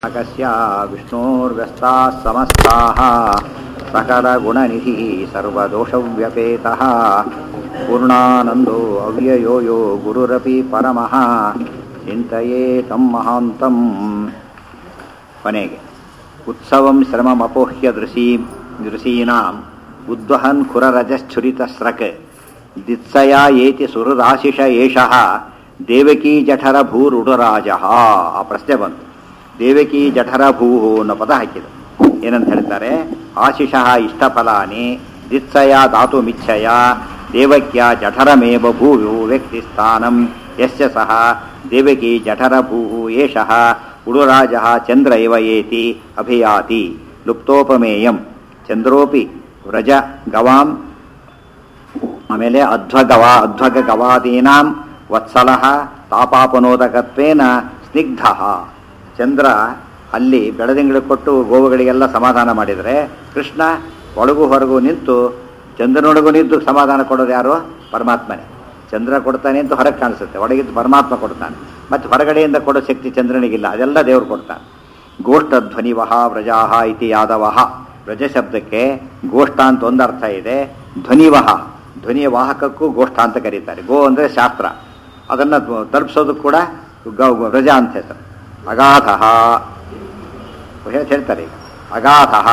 ಅಗಸ್ಯ ವಿಷ್ಣೋರ್ವ್ಯಸ್ತಾಃ ಸಮಸ್ತಾಃ ಸಕಲಗುಣನಿಧಿಃ ಸರ್ವದೋಷವ್ಯಪೇತಃ ಪೂರ್ಣಾನಂದೋ ಅವ್ಯಯೋ ಯೋ ಗುರುರಪಿ ಪರಮಃ ಚಿಂತಯೇ ತಂ ಮಹಾಂತಂ. ಕೊನೆಗೆ ಉತ್ಸವಂ ಶ್ರಮಮಪೋಹ್ಯ ದೃಶೀನಾಂ ಉದ್ವಹನ್ ಖುರರಜಶ್ಚುರಿತಸ್ರಕ್ ದಿತ್ಸಯಾ ಏತಿ ಸುಹೃದಾಶಿಷ ಏಷಃ ದೇವಕೀ ಜಠರ ಭೂರುಡರಾಜಃ. ಆ ಪ್ರಶ್ನೆ ಬಂತು. ದೇವಕೀ ಜಠರ ಭೂಹು ಅನ್ನೋ ಪದ ಹಾಕಿದ. ಏನಂತ ಹೇಳ್ತಾರೆ? ಆಶಿಷಃ ಇಷ್ಟಫಲಾನಿ ದಿತ್ಸಯ ಧಾತುಮಿಚ್ಛಯ ದೇವಕ್ಯ ಜಠರಮೇವ ಭೂಯು ವ್ಯಕ್ತಿಸ್ಥಾನಂ ಯಸ್ಯ ಸಹ ದೇವಕೀ ಜಠರ ಭೂಹು ಏಷಃ ಉಡುರಾಜಃ ಚಂದ್ರ ಇವ ಏತಿ ಅಭಿಯಾತಿ ಲುಪ್ತೋಪಮೇಯಂ ಚಂದ್ರೋಪಿ ವ್ರಜ ಗವಾಂ. ಆಮೇಲೆ ಅಧ್ವಗ ಗವಾದೀನಾಂ ವತ್ಸಲಃ ತಾಪಾಪನೋದಕತ್ವೇನ ಸ್ನಿಗ್ಧಃ. ಚಂದ್ರ ಅಲ್ಲಿ ಬೆಳದಿಂಗಳು ಕೊಟ್ಟು ಗೋವುಗಳಿಗೆಲ್ಲ ಸಮಾಧಾನ ಮಾಡಿದರೆ, ಕೃಷ್ಣ ಒಳಗೂ ಹೊರಗೂ ನಿಂತು ಚಂದ್ರನೊಳಗೂ ನಿಂತು ಸಮಾಧಾನ ಕೊಡೋದು ಯಾರು? ಪರಮಾತ್ಮನೇ. ಚಂದ್ರ ಕೊಡ್ತಾನೆ ಅಂತ ಹೊರಗೆ ಕಾಣಿಸುತ್ತೆ, ಒಳಗಿದ್ದು ಪರಮಾತ್ಮ ಕೊಡ್ತಾನೆ. ಮತ್ತು ಹೊರಗಡೆಯಿಂದ ಕೊಡೋ ಶಕ್ತಿ ಚಂದ್ರನಿಗಿಲ್ಲ, ಅದೆಲ್ಲ ದೇವರು ಕೊಡ್ತಾನೆ. ಗೋಷ್ಠಧ್ವನಿವಹ ವ್ರಜಾಹ ಇತಿ ಯಾದವಃ. ವ್ರಜ ಶಬ್ದಕ್ಕೆ ಗೋಷ್ಠ ಅಂತ ಒಂದು ಅರ್ಥ ಇದೆ, ಧ್ವನಿವಹ ಧ್ವನಿಯ ವಾಹಕಕ್ಕೂ ಗೋಷ್ಠ ಅಂತ ಕರೀತಾರೆ. ಗೋ ಅಂದರೆ ಶಾಸ್ತ್ರ, ಅದನ್ನು ತಲುಪಿಸೋದು ಕೂಡ ವ್ರಜ ಅಂತ ಹೆಸರು. ಅಗಾಧಃ ಹೇಳ್ತಾರೆ. ಈಗ ಅಗಾಧಃ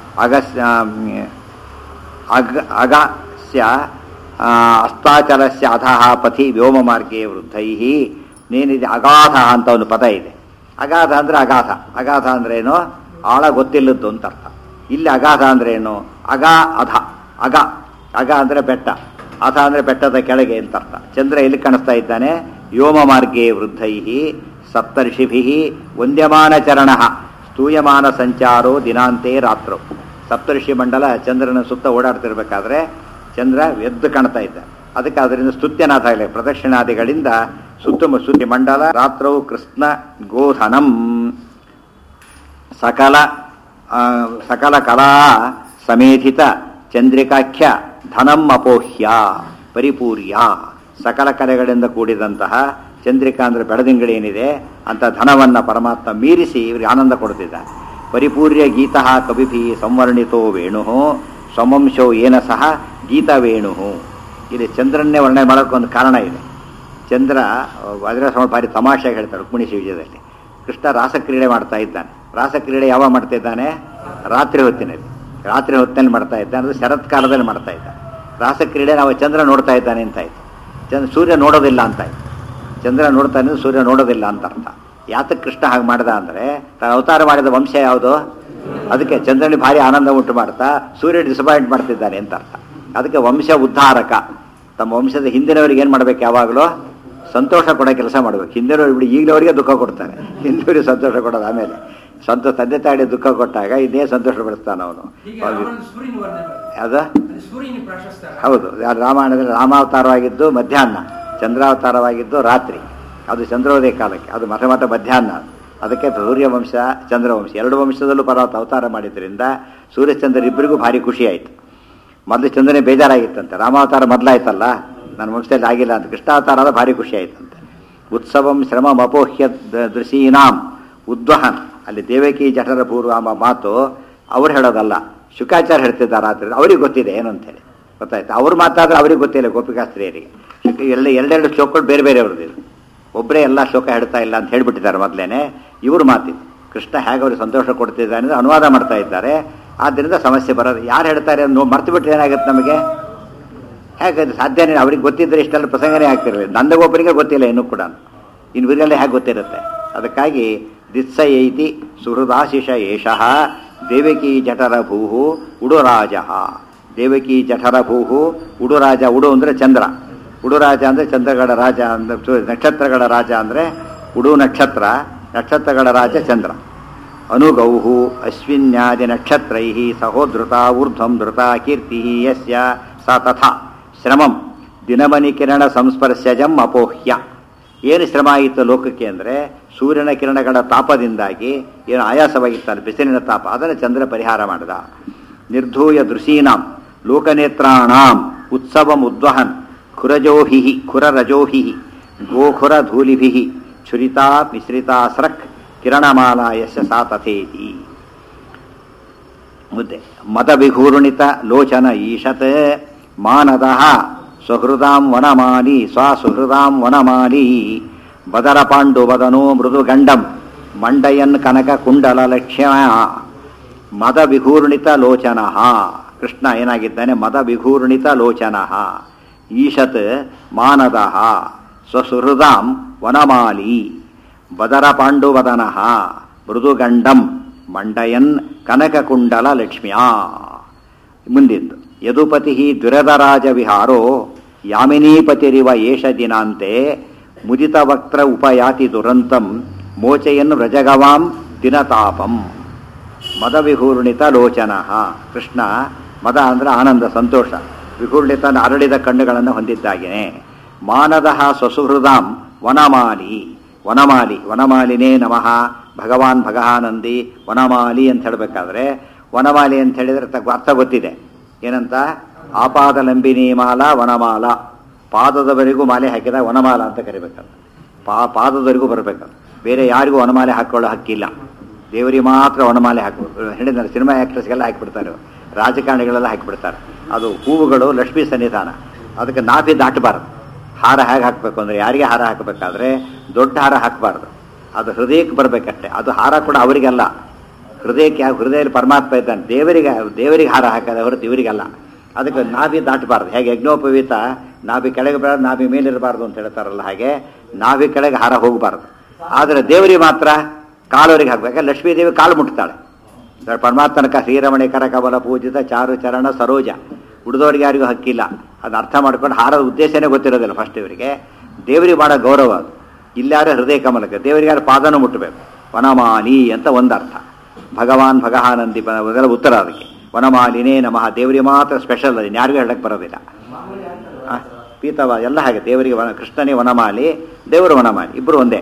ಅಗಸ್ಯ ಅಸ್ತಾಚಲಸ್ಯ ಅಧಃ ಪಥಿ ವ್ಯೋಮ ಮಾರ್ಗೇ ವೃದ್ಧೈ. ನೇನಿದೆ ಅಗಾಧ ಅಂತ ಒಂದು ಪದ ಇದೆ. ಅಗಾಧ ಅಂದರೆ ಅಗಾಧ. ಅಗಾಧ ಅಂದ್ರೆ ಏನು? ಆಳ ಗೊತ್ತಿಲ್ಲದ್ದು ಅಂತ ಅರ್ಥ. ಇಲ್ಲಿ ಅಗಾಧ ಅಂದ್ರೆ ಏನು? ಅಗ ಅಧ. ಅಗ ಅಗ ಅಂದರೆ ಬೆಟ್ಟ, ಅಧ ಅಂದರೆ ಬೆಟ್ಟದ ಕೆಳಗೆ ಅಂತ ಅರ್ಥ. ಚಂದ್ರ ಎಲ್ಲಿ ಕಾಣಿಸ್ತಾ ಇದ್ದಾನೆ? ವ್ಯೋಮ ಮಾರ್ಗೇ ವೃದ್ಧೈ ಸಪ್ತರ್ಷಿಭಿ ವಂದ್ಯಮಾನ ಚರಣ ಸ್ತೂಯಮಾನ ಸಂಚಾರೋ ದಿನಾಂತೆ ರಾತ್ರೋ. ಸಪ್ತರ್ಷಿ ಮಂಡಲ ಚಂದ್ರನ ಸುತ್ತ ಓಡಾಡ್ತಿರ್ಬೇಕಾದ್ರೆ ಚಂದ್ರ ಎದ್ದು ಕಾಣ್ತಾ ಇದ್ದ. ಅದಕ್ಕೆ ಅದರಿಂದ ಸ್ತುತ್ಯನಾಥ ಇಲ್ಲ, ಪ್ರದಕ್ಷಿಣಾದಿಗಳಿಂದ ಸುತ್ತಿ ಮಂಡಲ. ರಾತ್ರೌ ಕೃಷ್ಣ ಗೋಧನಂ ಸಕಲ ಕಲಾ ಸಮೇಧಿತ ಚಂದ್ರಿಕಾಖ್ಯ ಧನಂ ಅಪೋಹ್ಯ ಪರಿಪೂರ್ಯ. ಸಕಲ ಕಲೆಗಳಿಂದ ಕೂಡಿದಂತಹ ಚಂದ್ರಿಕಾ ಅಂದರೆ ಬೆಳದಿಂಗಳೇನಿದೆ ಅಂತ ಧನವನ್ನು ಪರಮಾತ್ಮ ಮೀರಿಸಿ ಇವರಿಗೆ ಆನಂದ ಕೊಡ್ತಿದ್ದಾನೆ. ಪರಿಪೂರ್ಯ ಗೀತಃ ಕವಿಭಿ ಸಂವರ್ಣಿತೋ ವೇಣು ಸ್ವವಂಶೋ ಏನ ಸಹ ಗೀತವೇಣು. ಇಲ್ಲಿ ಚಂದ್ರನ್ನೇ ವರ್ಣನೆ ಮಾಡೋಕ್ಕೆ ಒಂದು ಕಾರಣ ಇದೆ. ಚಂದ್ರ ಅದರ ಭಾರಿ ತಮಾಷೆಗೆ ಹೇಳ್ತಾರೆ ರುಕ್ಮಿಣಿ ವಿಜಯದಲ್ಲಿ. ಕೃಷ್ಣ ರಾಸಕ್ರೀಡೆ ಮಾಡ್ತಾ ಇದ್ದಾನೆ. ರಾಸಕ್ರೀಡೆ ಯಾವಾಗ ಮಾಡ್ತಾ ಇದ್ದಾನೆ? ರಾತ್ರಿ ಹೊತ್ತಿನಲ್ಲಿ. ರಾತ್ರಿ ಹೊತ್ತಿನಲ್ಲಿ ಮಾಡ್ತಾ ಇದ್ದಾನೆ, ಅದು ಶರತ್ಕಾಲದಲ್ಲಿ ಮಾಡ್ತಾ ಇದ್ದಾನೆ. ರಾಸಕ್ರೀಡೆ ನಾವು ಚಂದ್ರ ನೋಡ್ತಾ ಇದ್ದಾನೆ ಅಂತಾಯ್ತು. ಸೂರ್ಯ ನೋಡೋದಿಲ್ಲ ಅಂತಾಯ್ತು. ಚಂದ್ರ ನೋಡ್ತಾನೆ, ಸೂರ್ಯ ನೋಡೋದಿಲ್ಲ ಅಂತ ಅರ್ಥ. ಯಾತಕ್ಕೆ ಕೃಷ್ಣ ಹಾಗೆ ಮಾಡ್ದ ಅಂದರೆ, ತಾನು ಅವತಾರ ಮಾಡಿದ ವಂಶ ಯಾವುದು? ಅದಕ್ಕೆ ಚಂದ್ರನಿಗೆ ಭಾರಿ ಆನಂದ ಉಂಟು ಮಾಡ್ತಾ ಸೂರ್ಯ ಡಿಸಪಾಯಿಂಟ್ ಮಾಡ್ತಿದ್ದಾನೆ ಅಂತ ಅರ್ಥ. ಅದಕ್ಕೆ ವಂಶ ಉದ್ಧಾರಕ. ತಮ್ಮ ವಂಶದ ಹಿಂದಿನವರಿಗೆ ಏನು ಮಾಡ್ಬೇಕು? ಯಾವಾಗಲೂ ಸಂತೋಷ ಕೊಡೋ ಕೆಲಸ ಮಾಡ್ಬೇಕು. ಹಿಂದಿನವ್ರು ಬಿಡಿ ಈಗಿನವರಿಗೆ ದುಃಖ ಕೊಡ್ತಾನೆ, ಹಿಂದಿನವರಿಗೆ ಸಂತೋಷ ಕೊಡೋದು. ಆಮೇಲೆ ತಂದೆ ತಾಯಿ ದುಃಖ ಕೊಟ್ಟಾಗ ಇನ್ನೇ ಸಂತೋಷ ಪಡಿಸ್ತಾನೆ ಅವನು. ಯಾವುದು? ಹೌದು. ರಾಮಾಯಣದಲ್ಲಿ ರಾಮಾವತಾರವಾಗಿದ್ದು ಮಧ್ಯಾಹ್ನ, ಚಂದ್ರಾವತಾರವಾಗಿದ್ದು ರಾತ್ರಿ. ಅದು ಚಂದ್ರೋದಯ ಕಾಲಕ್ಕೆ, ಅದು ಮಠ ಮಧ್ಯಾಹ್ನ. ಅದಕ್ಕೆ ಸೂರ್ಯವಂಶ ಚಂದ್ರವಂಶ ಎರಡು ವಂಶದಲ್ಲೂ ಪರ್ವತ ಅವತಾರ ಮಾಡಿದ್ರಿಂದ ಸೂರ್ಯಚಂದ್ರರಿಬ್ಬರಿಗೂ ಭಾರಿ ಖುಷಿ ಆಯಿತು. ಮೊದಲು ಚಂದ್ರನೇ ಬೇಜಾರಾಗಿತ್ತಂತೆ, ರಾಮಾವತಾರ ಮೊದಲಾಯ್ತಲ್ಲ, ನನ್ನ ವಂಶದಲ್ಲಿ ಆಗಿಲ್ಲ ಅಂತ. ಕೃಷ್ಣಾವತಾರದ ಭಾರಿ ಖುಷಿ ಆಯ್ತಂತೆ. ಉತ್ಸವಂ ಶ್ರಮಮಪೋಹ್ಯ ದೃಶೀನಾಂ ಉದ್ವಹನ್. ಅಲ್ಲಿ ದೇವಕಿ ಜಠರ ಪೂರ್ವ ಎಂಬ ಮಾತು ಅವ್ರು ಹೇಳೋದಲ್ಲ, ಶುಕಾಚಾರ್ಯ ಹೇಳ್ತಿದ್ದಾರೆ. ರಾತ್ರಿ ಅವ್ರಿಗೆ ಗೊತ್ತಿದೆ ಏನು ಅಂತೇಳಿ, ಗೊತ್ತಾಯ್ತು. ಅವ್ರು ಮಾತಾದ್ರೆ ಅವ್ರಿಗೆ ಗೊತ್ತಿಲ್ಲ, ಗೋಪಿಕಾಸ್ತ್ರೀಯರಿಗೆ. ಎರಡೆರಡು ಶ್ಲೋಕಗಳು ಬೇರೆ ಬೇರೆ ಅವ್ರದ್ದು. ಒಬ್ಬರೇ ಎಲ್ಲ ಶ್ಲೋಕ ಹೇಳ್ತಾ ಇಲ್ಲ ಅಂತ ಹೇಳ್ಬಿಟ್ಟಿದ್ದಾರೆ ಮೊದಲೇನೆ. ಇವರು ಮಾತಿದ್ದು ಕೃಷ್ಣ ಹೇಗೆ ಅವ್ರಿಗೆ ಸಂತೋಷ ಕೊಡ್ತಿದ್ದಾರೆ ಅಂದರೆ ಅನುವಾದ ಮಾಡ್ತಾ ಇದ್ದಾರೆ. ಆದ್ದರಿಂದ ಸಮಸ್ಯೆ ಬರೋದು. ಯಾರು ಹೇಳ್ತಾರೆ ಮರ್ತು ಬಿಟ್ಟರೆ ಏನಾಗುತ್ತೆ ನಮಗೆ? ಹೇಗೆ ಸಾಧ್ಯನೇ? ಅವ್ರಿಗೆ ಗೊತ್ತಿದ್ದರೆ ಇಷ್ಟೆಲ್ಲ ಪ್ರಸಂಗನೇ ಆಗ್ತಿರಲಿಲ್ಲ. ನಂದಗೊಬ್ಬರಿಗೆ ಗೊತ್ತಿಲ್ಲ ಇನ್ನೂ ಕೂಡ, ಇನ್ನು ಇವರಿಗೆಲ್ಲ ಹೇಗೆ ಗೊತ್ತಿರುತ್ತೆ? ಅದಕ್ಕಾಗಿ ದಿತ್ಸಯೈತಿ ಸುಹೃದಾಶಿಷ ಏಷಃ ದೇವಕೀ ಜಠರ ಭೂಹು ಉಡುರಾಜ. ದೇವಕೀ ಜಠರ ಭೂಹು ಉಡುರಾಜ. ಉಡು ಅಂದರೆ ಚಂದ್ರ, ಉಡುರಾಜ ಅಂದರೆ ಚಂದ್ರಗಳ ರಾಜ ಅಂದರೆ, ನಕ್ಷತ್ರಗಳ ರಾಜ ಅಂದರೆ ಉಡು ನಕ್ಷತ್ರ, ನಕ್ಷತ್ರಗಳ ರಾಜ ಚಂದ್ರ. ಅನುಗೌಹು ಅಶ್ವಿನ್ಯಾದಿ ನಕ್ಷತ್ರೈ ಸಹೋಧೃತ ಊರ್ಧ್ವಂ ಧೃತ ಕೀರ್ತಿ ಯಸ್ಯ ಸ ತಥಾ ಶ್ರಮಂ ದಿನಮನಿ ಕಿರಣ ಸಂಸ್ಪರ್ಶಜಂ ಅಪೋಹ್ಯ. ಏನು ಶ್ರಮ ಆಗಿತ್ತು ಲೋಕಕ್ಕೆ ಅಂದರೆ, ಸೂರ್ಯನ ಕಿರಣಗಳ ತಾಪದಿಂದಾಗಿ ಏನು ಆಯಾಸವಾಗಿತ್ತಲ್ಲ, ಬಿಸಿಲಿನ ತಾಪ, ಅದನ್ನು ಚಂದ್ರ ಪರಿಹಾರ ಮಾಡಿದ. ನಿರ್ಧೂಯ ದೃಶೀನಾಂ ಲೋಕನೇತ್ರಾಣಾಂ ಉತ್ಸವಂ ಉದ್ವಹನ್ ಖುರರಜೋಹಿ ಗೋಖುರ ಧೂಲಿಭಿ ಛುರಿತಾ ಮಿಶ್ರಿತಾ ಸ್ರಕ್ ಕಿರಣಮಾಲಾ ಯಸ್ಯ ಸಾ ತಥೇತಿ. ಮುದ್ದೆ ಮದವಿಘೂರ್ಣಿತ ಲೋಚನ ಈಶತ್ ಮಾನದಃ ಸ್ವಹೃದಾಂ ವನಮಾಲಿ ಸ್ವಸುಹೃದಾಂ ವನಮಾಲಿ ಬದರ ಪಾಂಡುವದನೋ ಮೃದುಗಂಡಂ ಮಂಡಯನ್ ಕನಕ ಕುಂಡಲ ಲಕ್ಷ್ಯ ಮದ ವಿಘೂರ್ಣಿತ ಲೋಚನ. ಕೃಷ್ಣ ಏನಾಗಿದ್ದಾನೆ? ಮದ ವಿಘೂರ್ಣಿತ ಲೋಚನ ಈಶತ್ ಮಾನದಃ ಸ್ವಸುಹೃದಾಂ ವನಮಾಲಿ ಬದರ ಪಾಂಡುವದನ ಮೃದುಗಂಡಂ ಮಂಡಯನ್ ಕನಕಕುಂಡಲ ಲಕ್ಷ್ಮ್ಯ. ಮುಂದಿದ್ದು ಯದುಪತಿ ದುರದರಾಜ ವಿಹಾರೋ ಯಾಮಿನೀಪತಿರಿವ ಏಷ ದಿನಾಂತೆ ಮುದಿತ ವಕ್ತ್ರ ಉಪಯಾತಿ ದುರಂತಂ ಮೋಚಯನ್ ವ್ರಜಗವಾಂ ದಿನತಾಪಂ. ಮದ ವಿಘೂರ್ಣಿತ ಲೋಚನ. ಕೃಷ್ಣ ಮದ ಅಂದರೆ ಆನಂದ, ಸಂತೋಷ. ವಿಘೂರ್ಣಿತ ಅರಳಿದ ಕಣ್ಣುಗಳನ್ನು ಹೊಂದಿದ್ದಾಗೇನೆ. ಮಾನದಃ ಸ್ವಸುಹೃದಾಂ ವನಮಾಲಿ. ವನಮಾಲಿ ವನಮಾಲಿನೇ ನಮಃ ಭಗವಾನ್ ಭಗಹಾನಂದಿ ವನಮಾಲಿ ಅಂತ ಹೇಳಬೇಕಾದ್ರೆ ವನಮಾಲಿ ಅಂತ ಹೇಳಿದರೆ ಅರ್ಥ ಗೊತ್ತಿದೆ. ಏನಂತ? ಆಪಾದಲಂಬಿನಿ ಮಾಲಾ ವನಮಾಲ. ಪಾದದವರೆಗೂ ಮಾಲೆ ಹಾಕಿದ ವನಮಾಲ ಅಂತ ಕರಿಬೇಕಲ್ಲ. ಪಾದದವರೆಗೂ ಬರಬೇಕಲ್ಲ. ಬೇರೆ ಯಾರಿಗೂ ವನಮಾಲೆ ಹಾಕೊಳ್ಳೋ ಹಕ್ಕಿಲ್ಲ. ದೇವರಿಗೆ ಮಾತ್ರ ವನಮಾಲೆ ಹಾಕಬೇಕು. ಹೇಳಿದ್ದಾರೆ ಸಿನಿಮಾ ಆ್ಯಕ್ಟ್ರೆಸ್ಗೆಲ್ಲ ಹಾಕಿಬಿಡ್ತಾರೆ, ರಾಜಕಾರಣಿಗಳೆಲ್ಲ ಹಾಕಿಬಿಡ್ತಾರೆ. ಅದು ಹೂವುಗಳು ಲಕ್ಷ್ಮೀ ಸನ್ನಿಧಾನ, ಅದಕ್ಕೆ ನಾಭಿ ದಾಟಬಾರ್ದು. ಹಾರ ಹೇಗೆ ಹಾಕಬೇಕು ಅಂದರೆ ಯಾರಿಗೆ ಹಾರ ಹಾಕಬೇಕಾದ್ರೆ ದೊಡ್ಡ ಹಾರ ಹಾಕಬಾರ್ದು, ಅದು ಹೃದಯಕ್ಕೆ ಬರಬೇಕಷ್ಟೆ. ಅದು ಹಾರ ಕೂಡ ಅವರಿಗೆಲ್ಲ, ಹೃದಯಕ್ಕೆ. ಹೃದಯದಲ್ಲಿ ಪರಮಾತ್ಮ ಇದ್ದಾನೆ, ದೇವರಿಗೆ ಹಾರ ಹಾಕದೆ ಹೊರತು ಇವರಿಗೆಲ್ಲ. ಅದಕ್ಕೆ ನಾಭಿ ದಾಟಬಾರ್ದು. ಹೇಗೆ ಯಜ್ಞೋಪವೀತ ನಾಭಿ ಕೆಳಗೆ ಬರೋದು, ನಾಭಿ ಮೇಲಿರಬಾರ್ದು ಅಂತ ಹೇಳ್ತಾರಲ್ಲ, ಹಾಗೆ ನಾಭಿ ಕೆಳಗೆ ಹಾರ ಹೋಗಬಾರ್ದು. ಆದರೆ ದೇವರಿಗೆ ಮಾತ್ರ ಕಾಲವರಿಗೆ ಹಾಕಬೇಕು. ಲಕ್ಷ್ಮೀದೇವಿ ಕಾಲು ಮುಟ್ತಾಳೆ. ಪರಮಾತ್ಮನಕ ಶ್ರೀರಮಣಿ ಕರ ಕಮಲ ಪೂಜಿತ ಚಾರು ಚರಣ ಸರೋಜ. ಉಳಿದವ್ರಿಗೆ ಯಾರಿಗೂ ಹಕ್ಕಿಲ್ಲ. ಅದನ್ನ ಅರ್ಥ ಮಾಡ್ಕೊಂಡು ಹಾರದ ಉದ್ದೇಶನೇ ಗೊತ್ತಿರೋದಿಲ್ಲ ಫಸ್ಟ್ ಇವರಿಗೆ. ದೇವರಿಗೆ ಮಾಡೋ ಗೌರವ ಅದು. ಇಲ್ಲಾರೆ ಹೃದಯ ಕಮಲಕ್ಕೆ, ದೇವರಿಗೆ ಯಾರು ಪಾದನೂ ಮುಟ್ಟಬೇಕು. ವನಮಾಲಿ ಅಂತ ಒಂದು ಅರ್ಥ. ಭಗವಾನ್ ಭಗಹಾನಂದಿ ಅದೆಲ್ಲ ಉತ್ತರ ಅದಕ್ಕೆ. ವನಮಾಲಿನೇ ನಮಃ. ದೇವರಿಗೆ ಮಾತ್ರ ಸ್ಪೆಷಲ್, ಅದನ್ನು ಯಾರಿಗೂ ಹೇಳಕ್ಕೆ ಬರೋದಿಲ್ಲ. ಪೀತವ ಎಲ್ಲ ಹಾಗೆ. ದೇವರಿಗೆ ಕೃಷ್ಣನೇ ವನಮಾಲಿ, ದೇವರು ವನಮಾಲಿ, ಇಬ್ಬರು ಒಂದೇ.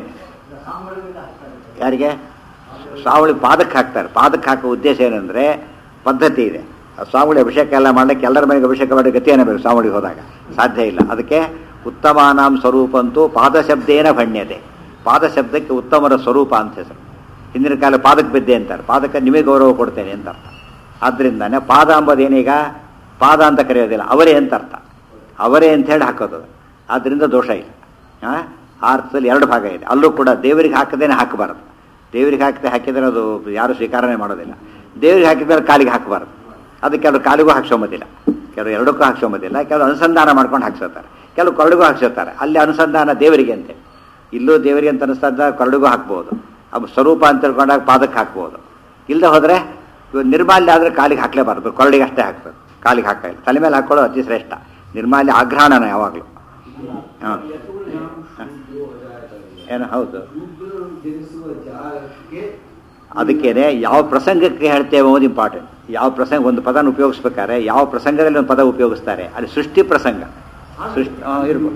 ಯಾರಿಗೆ? ಸ್ವಾವಳಿ ಪಾದಕ್ಕೆ ಹಾಕ್ತಾರೆ. ಪಾದಕ್ಕೆ ಹಾಕೋ ಉದ್ದೇಶ ಏನಂದರೆ ಪದ್ಧತಿ ಇದೆ. ಸ್ವಾವಳಿ ಅಭಿಷೇಕ ಎಲ್ಲ ಮಾಡಲಿಕ್ಕೆ ಎಲ್ಲರ ಮನೆಗೆ ಅಭಿಷೇಕ ಮಾಡೋ ಗತಿಯೇ ಬೇಕು. ಸ್ವಾವಳಿಗೆ ಹೋದಾಗ ಸಾಧ್ಯ ಇಲ್ಲ. ಅದಕ್ಕೆ ಉತ್ತಮಾನಾಂ ಸ್ವರೂಪಂತೂ ಪಾದಶಬ್ದೇನ ಭಣ್ಯತೆ. ಪಾದಶಬ್ದಕ್ಕೆ ಉತ್ತಮರ ಸ್ವರೂಪ ಅಂತ ಹೆಸರು. ಹಿಂದಿನ ಕಾಲ ಪಾದಕ್ಕೆ ಬಿದ್ದೆ ಅಂತಾರೆ. ಪಾದಕ್ಕೆ ನಿಮಗೆ ಗೌರವ ಕೊಡ್ತೇನೆ ಅಂತ ಅರ್ಥ. ಆದ್ದರಿಂದಾನೆ ಪಾದ ಅಂಬೋದೇನೀಗ ಪಾದ ಅಂತ ಕರೆಯೋದಿಲ್ಲ, ಅವರೇ ಅಂತ ಅರ್ಥ. ಅವರೇ ಅಂತ ಹೇಳಿ ಹಾಕೋದು. ಆದ್ದರಿಂದ ದೋಷ ಇಲ್ಲ. ಆ ಅರ್ಥದಲ್ಲಿ ಎರಡು ಭಾಗ ಇದೆ. ಅಲ್ಲೂ ಕೂಡ ದೇವರಿಗೆ ಹಾಕದೇನೆ ಹಾಕಬಾರದು. ದೇವರಿಗೆ ಹಾಕಿದರೆ ಅದು ಯಾರು ಸ್ವೀಕಾರನೆ ಮಾಡೋದಿಲ್ಲ. ದೇವರಿಗೆ ಹಾಕಿದ್ರೆ ಕಾಲಿಗೆ ಹಾಕಬಾರ್ದು. ಅದಕ್ಕೆ ಕೆಲವರು ಕಾಲಿಗೂ ಹಾಕ್ಸೋಬೋದಿಲ್ಲ, ಕೆಲವರು ಎರಡಕ್ಕೂ ಹಾಕ್ಸೋಬೋದಿಲ್ಲ, ಕೆಲವರು ಅನುಸಂಧಾನ ಮಾಡ್ಕೊಂಡು ಹಾಕ್ಸೋತಾರೆ, ಕೆಲವು ಕೊರಡಿಗೂ ಹಾಕ್ಸೋತಾರೆ. ಅಲ್ಲಿ ಅನುಸಂಧಾನ ದೇವರಿಗೆ ಅಂತೆ. ಇಲ್ಲೂ ದೇವರಿಗೆ ಅಂತ ಅನುಸಂಧಾನ ಕೊರಡಿಗೂ ಹಾಕ್ಬೋದು. ಅದು ಸ್ವರೂಪ ಅಂತ ತಿಳ್ಕೊಂಡಾಗ ಪಾದಕ್ಕೆ ಹಾಕ್ಬೋದು. ಇಲ್ಲದೆ ಹೋದರೆ ನಿರ್ಮಾಲ್ಯ ಆದರೆ ಕಾಲಿಗೆ ಹಾಕಲೇಬಾರ್ದು, ಕೊರಡಿಗೆ ಅಷ್ಟೇ ಹಾಕ್ಬೇಕು, ಕಾಲಿಗೆ ಹಾಕಿಲ್ಲ. ತಲೆ ಮೇಲೆ ಹಾಕ್ಕೊಳ್ಳೋ ಅತಿ ಶ್ರೇಷ್ಠ. ನಿರ್ಮಾಲ್ಯ ಆಘ್ರಾಣನ ಯಾವಾಗಲೂ. ಹಾಂ ಏನು? ಹೌದು. ಅದಕ್ಕೇನೆ ಯಾವ ಪ್ರಸಂಗಕ್ಕೆ ಹೇಳ್ತೇವೆ ಅನ್ನೋದು ಇಂಪಾರ್ಟೆಂಟ್. ಯಾವ ಪ್ರಸಂಗ, ಒಂದು ಪದನ ಉಪಯೋಗಿಸ್ಬೇಕಾದ್ರೆ ಯಾವ ಪ್ರಸಂಗದಲ್ಲಿ ಒಂದು ಪದ ಉಪಯೋಗಿಸ್ತಾರೆ, ಅಲ್ಲಿ ಸೃಷ್ಟಿ ಪ್ರಸಂಗ ಸೃಷ್ಟಿ ಇರ್ಬೋದು.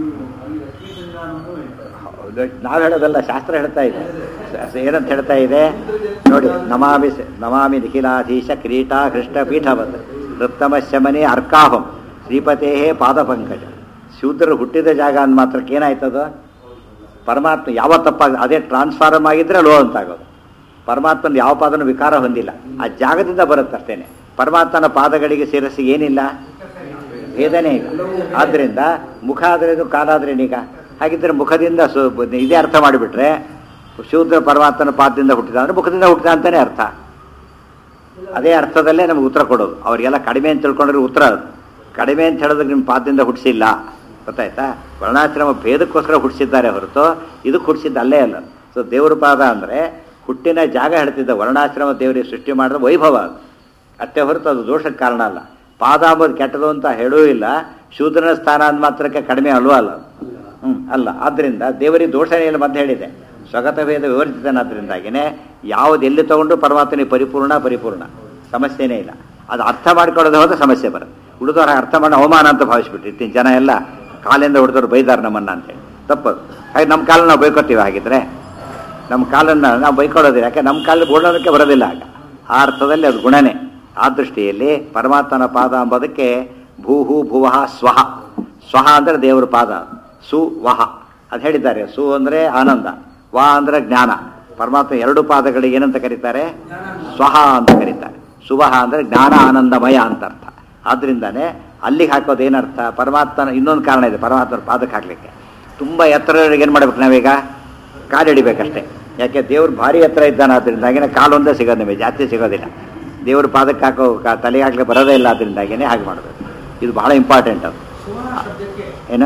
ನಾವು ಹೇಳೋದಲ್ಲ, ಶಾಸ್ತ್ರ ಹೇಳ್ತಾ ಇದೆ. ಏನಂತ ಹೇಳ್ತಾ ಇದೆ ನೋಡಿ. ನಮಾಮಿ ನಿಖಿಲಾಧೀಶ ಕಿರೀಟ ಹೃಷ್ಟ ಪೀಠವತ್ ವೃತ್ತಮ ಶಮನೆ ಅರ್ಕಾಹಂ ಶ್ರೀಪತೇ ಪಾದಪಂಕಜ. ಶೂದ್ರರು ಹುಟ್ಟಿದ ಜಾಗ ಅಂದ ಮಾತ್ರಕ್ಕೆ ಏನಾಯ್ತದ? ಪರಮಾತ್ಮ ಯಾವ ತಪ್ಪಾಗ ಅದೇ ಟ್ರಾನ್ಸ್ಫಾರ್ಮ್ ಆಗಿದ್ರೆ ಲೋ ಅಂತಾಗೋದು. ಪರಮಾತ್ಮನ ಯಾವ ಪಾದನೂ ವಿಕಾರ ಹೊಂದಿಲ್ಲ, ಆ ಜಾಗದಿಂದ ಬರುತ್ತಷ್ಟೇನೆ. ಪರಮಾತ್ಮನ ಪಾದಗಳಿಗೆ ಶಿರಸ್ಸಿ ಏನಿಲ್ಲ, ಭೇದನೇ ಇಲ್ಲ. ಆದ್ದರಿಂದ ಮುಖ ಆದ್ರೇನು, ಕಾಲಾದ್ರೇನೀಗ. ಹಾಗಿದ್ರೆ ಮುಖದಿಂದ ಇದೇ ಅರ್ಥ ಮಾಡಿಬಿಟ್ರೆ ಶೂದ್ರ ಪರಮಾತ್ಮನ ಪಾದದಿಂದ ಹುಟ್ಟಿದ ಅಂದರೆ ಮುಖದಿಂದ ಹುಟ್ಟಿದ ಅಂತಾನೆ ಅರ್ಥ. ಅದೇ ಅರ್ಥದಲ್ಲೇ ನಮ್ಗೆ ಉತ್ತರ ಕೊಡೋದು. ಅವರಿಗೆಲ್ಲ ಕಡಿಮೆ ಅಂತ ತಿಳ್ಕೊಂಡ್ರೆ ಉತ್ತರ ಅದು. ಕಡಿಮೆ ಅಂತ ಹೇಳಿದ್ರೆ ನಿಮ್ಮ ಪಾದದಿಂದ ಹುಟ್ಟಿಸಿಲ್ಲ, ಗೊತ್ತಾಯ್ತಾ? ವರ್ಣಾಶ್ರಮ ಭೇದಕ್ಕೋಸ್ಕರ ಹುಟ್ಟಿಸಿದ್ದಾರೆ ಹೊರತು ಇದಕ್ಕೆ ಹುಟ್ಟಿಸಿದ್ದಲ್ಲೇ ಅಲ್ಲ. ಸೊ ದೇವ್ರ ಪಾದ ಅಂದರೆ ಹುಟ್ಟಿನ ಜಾಗ ಹೇಳ್ತಿದ್ದ. ವರ್ಣಾಶ್ರಮ ದೇವರಿಗೆ ಸೃಷ್ಟಿ ಮಾಡಿದ ವೈಭವ ಅದು ಅಷ್ಟೇ ಹೊರತು ಅದು ದೋಷಕ್ಕೆ ಕಾರಣ ಅಲ್ಲ. ಪಾದ ಅಂಬೋದು ಕೆಟ್ಟದು ಅಂತ ಹೇಳೂ ಇಲ್ಲ. ಶೂದ್ರನ ಸ್ಥಾನ ಅಂದ ಮಾತ್ರಕ್ಕೆ ಕಡಿಮೆ ಅಲ್ವೋ ಅಲ್ಲ. ಅಲ್ಲ. ಆದ್ದರಿಂದ ದೇವರಿಗೆ ದೋಷನೇ ಇಲ್ಲ ಅಂತ ಹೇಳಿದೆ. ಸ್ವಗತ ಭೇದ ವಿವರ್ಜಿತನಾದ್ರಿಂದಾಗಿನೇ ಯಾವುದು ಎಲ್ಲಿ ತಗೊಂಡು ಪರಮಾತ್ಮನಿಗೆ ಪರಿಪೂರ್ಣ ಸಮಸ್ಯೆನೇ ಇಲ್ಲ. ಅದು ಅರ್ಥ ಮಾಡ್ಕೊಳ್ಳೋದು ಹೋದ ಸಮಸ್ಯೆ ಬರುತ್ತೆ. ಉಳಿದವ್ರ ಅರ್ಥ ಮಾಡಿ ಅವಮಾನ ಅಂತ ಭಾವಿಸ್ಬಿಟ್ಟು ಇತ್ತಿನ ಜನ ಎಲ್ಲ ಕಾಲಿಂದ ಹೊಡೆದವ್ರು ಬೈದಾರ ನಮ್ಮನ್ನ ಅಂತೇಳಿ. ತಪ್ಪದು. ಹಾಗೆ ನಮ್ಮ ಕಾಲನ್ನು ನಾವು ಬೈಕೋತೀವಿ. ಹಾಗಿದ್ರೆ ನಮ್ಮ ಕಾಲನ್ನು ನಾವು ಬೈಕೊಳ್ಳೋದಿಲ್ಲ, ಯಾಕೆ ನಮ್ಮ ಕಾಲಕ್ಕೆ ಓಡೋದಕ್ಕೆ ಬರೋದಿಲ್ಲ. ಆಗ ಆ ಅರ್ಥದಲ್ಲಿ ಅದು ಗುಣನೇ. ಆ ದೃಷ್ಟಿಯಲ್ಲಿ ಪರಮಾತ್ಮನ ಪಾದ ಎಂಬುದಕ್ಕೆ ಭೂಹು ಭುವಃ ಸ್ವಹ. ಸ್ವಹ ಅಂದರೆ ದೇವರ ಪಾದ, ಸು ವಹ ಅದು ಹೇಳಿದ್ದಾರೆ. ಸು ಅಂದರೆ ಆನಂದ, ವಾ ಅಂದರೆ ಜ್ಞಾನ. ಪರಮಾತ್ಮ ಎರಡು ಪಾದಗಳಿಗೆ ಏನಂತ ಕರೀತಾರೆ? ಸ್ವಹ ಅಂತ ಕರೀತಾರೆ. ಸುವಹ ಅಂದರೆ ಜ್ಞಾನ ಆನಂದಮಯ ಅಂತ ಅರ್ಥ. ಆದ್ದರಿಂದಾನೆ ಅಲ್ಲಿಗೆ ಹಾಕೋದು ಏನರ್ಥ? ಪರಮಾತ್ಮನ ಇನ್ನೊಂದು ಕಾರಣ ಇದೆ ಪರಮಾತ್ಮನ ಪಾದಕ್ಕೆ ಹಾಕಲಿಕ್ಕೆ. ತುಂಬ ಎತ್ತರವರೆಗೆ ಏನು ಮಾಡ್ಬೇಕು ನಾವೀಗ? ಕಾಲಿಡಿಬೇಕಷ್ಟೇ. ಯಾಕೆ? ದೇವ್ರು ಭಾರಿ ಎತ್ತರ ಇದ್ದಾನೆ, ಆದ್ದರಿಂದಾಗಿನೇ ಕಾಲೊಂದೇ ಸಿಗೋದು ನಮಗೆ, ಜಾಸ್ತಿ ಸಿಗೋದಿಲ್ಲ. ದೇವ್ರ ಪಾದಕ್ಕೆ ಹಾಕೋ ತಲೆಗೆ ಹಾಕಲಿಕ್ಕೆ ಬರೋದೇ ಇಲ್ಲ, ಆದ್ದರಿಂದಾಗಿನೇ ಹಾಗೆ ಮಾಡಬೇಕು. ಇದು ಬಹಳ ಇಂಪಾರ್ಟೆಂಟ್. ಅದು ಏನ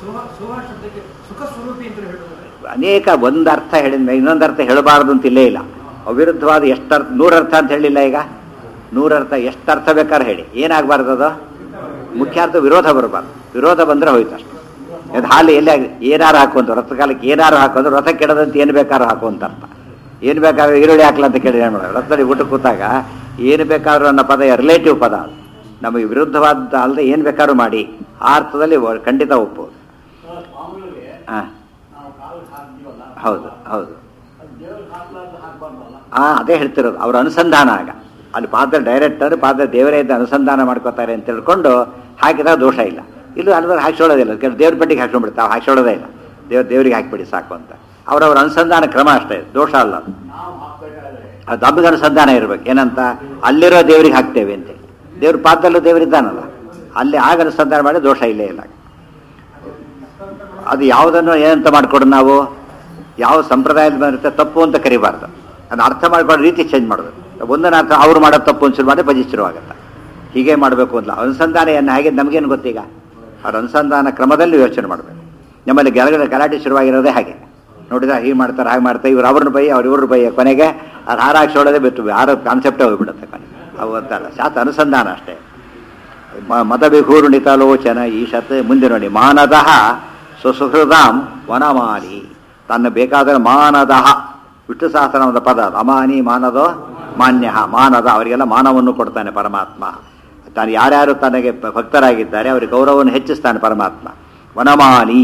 ಅನೇಕ ಒಂದು ಅರ್ಥ ಹೇಳಿದ ಇನ್ನೊಂದು ಅರ್ಥ ಹೇಳಬಾರ್ದು ಅಂತ ಇಲ್ಲೇ ಇಲ್ಲ. ಅವಿರುದ್ಧವಾದ ಎಷ್ಟು ಅರ್ಥ, 100 ಅರ್ಥ ಅಂತ ಹೇಳಿಲ್ಲ. ಈಗ 100 ಅರ್ಥ ಎಷ್ಟು ಅರ್ಥ ಬೇಕಾದ್ರೆ ಹೇಳಿ, ಏನಾಗಬಾರ್ದು? ಅದು ಮುಖ್ಯ ಅರ್ಥ ವಿರೋಧ ಬರಬಾರ್ದು. ವಿರೋಧ ಬಂದರೆ ಹೋಯ್ತು ಅಷ್ಟು. ಅದು ಹಾಲು ಎಲ್ಲಿ ಏನಾರು ಹಾಕುವಂತ ರಥಕಾಲಕ್ಕೆ ಏನಾರು ಹಾಕೋದು, ರಥ ಕೆಡದಂತ ಏನು ಬೇಕಾದ್ರೂ ಹಾಕುವಂತ ಅರ್ಥ. ಏನು ಬೇಕಾದ್ರೂ ಈರುಳ್ಳಿ ಹಾಕ್ಲ ಅಂತ ಕೇಳಿ ಏನು ಮಾಡೋದು? ರಥದಲ್ಲಿ ಊಟ ಕೂತಾಗ ಏನು ಬೇಕಾದ್ರೂ ಅನ್ನೋ ಪದ ರಿಲೇಟಿವ್ ಪದ. ಅದು ನಮಗೆ ವಿರುದ್ಧವಾದ ಅಲ್ಲದೆ ಏನು ಬೇಕಾದ್ರೂ ಮಾಡಿ ಆ ಅರ್ಥದಲ್ಲಿ ಖಂಡಿತ ಒಪ್ಪೋದು. ಹಾಂ, ಹೌದು ಹೌದು. ಅದೇ ಹೇಳ್ತಿರೋದು. ಅವ್ರ ಅನುಸಂಧಾನ ಆಗ ಅಲ್ಲಿ ಪಾದ ಡೈರೆಕ್ಟ್ ಅಂದರೆ ಪಾದ ದೇವರೇ ಇದ್ದ ಅನುಸಂಧಾನ ಮಾಡ್ಕೋತಾರೆ ಅಂತ ತಿಳ್ಕೊಂಡು ಹಾಕಿದಾಗ ದೋಷ ಇಲ್ಲ. ಇಲ್ಲೂ ಅಲ್ವರ ಹಾಕ್ಸೋಳೋದಿಲ್ಲ, ದೇವ್ರ ಪಟ್ಟಿಗೆ ಹಾಕ್ಸ್ಕೊಂಡ್ಬಿಡ್ತಾರೆ, ಹಾಕ್ಸೋಳೋದೇ ಇಲ್ಲ. ದೇವ್ರಿಗೆ ಹಾಕಿಬಿಡಿ ಸಾಕು ಅಂತ. ಅವರವರ ಅನುಸಂಧಾನ ಕ್ರಮ ಅಷ್ಟೇ, ದೋಷ ಅಲ್ಲ. ಅದು ಹಬ್ಬದ ಅನುಸಂಧಾನ ಇರ್ಬೇಕು. ಏನಂತ? ಅಲ್ಲಿರೋ ದೇವ್ರಿಗೆ ಹಾಕ್ತೇವೆ ಅಂತ. ದೇವ್ರ ಪಾದದಲ್ಲೂ ದೇವರಿದ್ದಾನಲ್ಲ, ಅಲ್ಲಿ ಆಗ ಅನುಸಂಧಾನ ಮಾಡಿ ದೋಷ ಇಲ್ಲೇ ಇಲ್ಲ. ಅದು ಯಾವುದನ್ನು ಏನಂತ ಮಾಡ್ಕೊಡು ನಾವು, ಯಾವ ಸಂಪ್ರದಾಯದ ಬಂದಿರುತ್ತೆ ತಪ್ಪು ಅಂತ ಕರಿಬಾರ್ದು. ಅದನ್ನ ಅರ್ಥ ಮಾಡ್ಕೊಳ್ಳೋ ರೀತಿ ಚೇಂಜ್ ಮಾಡೋದು. ಒಂದನ್ನ ಅರ್ಥ ಅವ್ರು ಮಾಡೋದು ತಪ್ಪು ಅನ್ಸುರು ಮಾಡಿ ಭಜಿ ಶುರುವಾಗತ್ತೆ. ಹೀಗೆ ಮಾಡಬೇಕು ಅಂತ ಅನುಸಂಧಾನ ಏನು ಹಾಗೆ ನಮಗೇನು ಗೊತ್ತೀಗ? ಅವ್ರ ಅನುಸಂಧಾನ ಕ್ರಮದಲ್ಲಿ ಯೋಚನೆ ಮಾಡಬೇಕು. ನಮ್ಮಲ್ಲಿ ಗಲಾಟೆ ಶುರುವಾಗಿರೋದೇ ಹಾಗೆ. ನೋಡಿದ್ರೆ ಹೀಗೆ ಮಾಡ್ತಾರೆ, ಹಾಗೆ ಮಾಡ್ತಾರೆ, ಇವ್ರು ಅವ್ರನ್ನ ಬೈ, ಇವ್ರ ಬೈ, ಕೊನೆಗೆ ಅದು ಹಾರ ಹಾಕ್ಸೋಳೋದೇ ಬಿಟ್ಟು ಹಾರ ಕಾನ್ಸೆಪ್ಟೇ ಹೋಗ್ಬಿಡುತ್ತೆ ಕೊನೆಗೆ. ಅವತ್ತಲ್ಲ ಶಾಸ್ತ್ರ ಅನುಸಂಧಾನ ಅಷ್ಟೇ. ಮತವಿಘೂರ್ಣಿತಲೋಚನ ಈಶತ್. ಮುಂದೆ ನೋಡಿ, ಮಾನದಃ ಸ್ವಸುಹೃದಾಂ ವನಮಾನಿ. ತನ್ನ ಬೇಕಾದರೆ ಮಾನದಃ ವಿಷ್ಣು ಸಹಸ್ರನಾಮದ ಪದ. ಅಮಾನಿ ಮಾನದೋ ಮಾನ್ಯ. ಮಾನದ ಅವರಿಗೆಲ್ಲ ಮಾನವನ್ನು ಕೊಡ್ತಾನೆ ಪರಮಾತ್ಮ. ತಾನು ಯಾರ್ಯಾರು ತನಗೆ ಭಕ್ತರಾಗಿದ್ದಾರೆ ಅವರಿಗೆ ಗೌರವವನ್ನು ಹೆಚ್ಚಿಸ್ತಾನೆ ಪರಮಾತ್ಮ. ವನಮಾಲಿ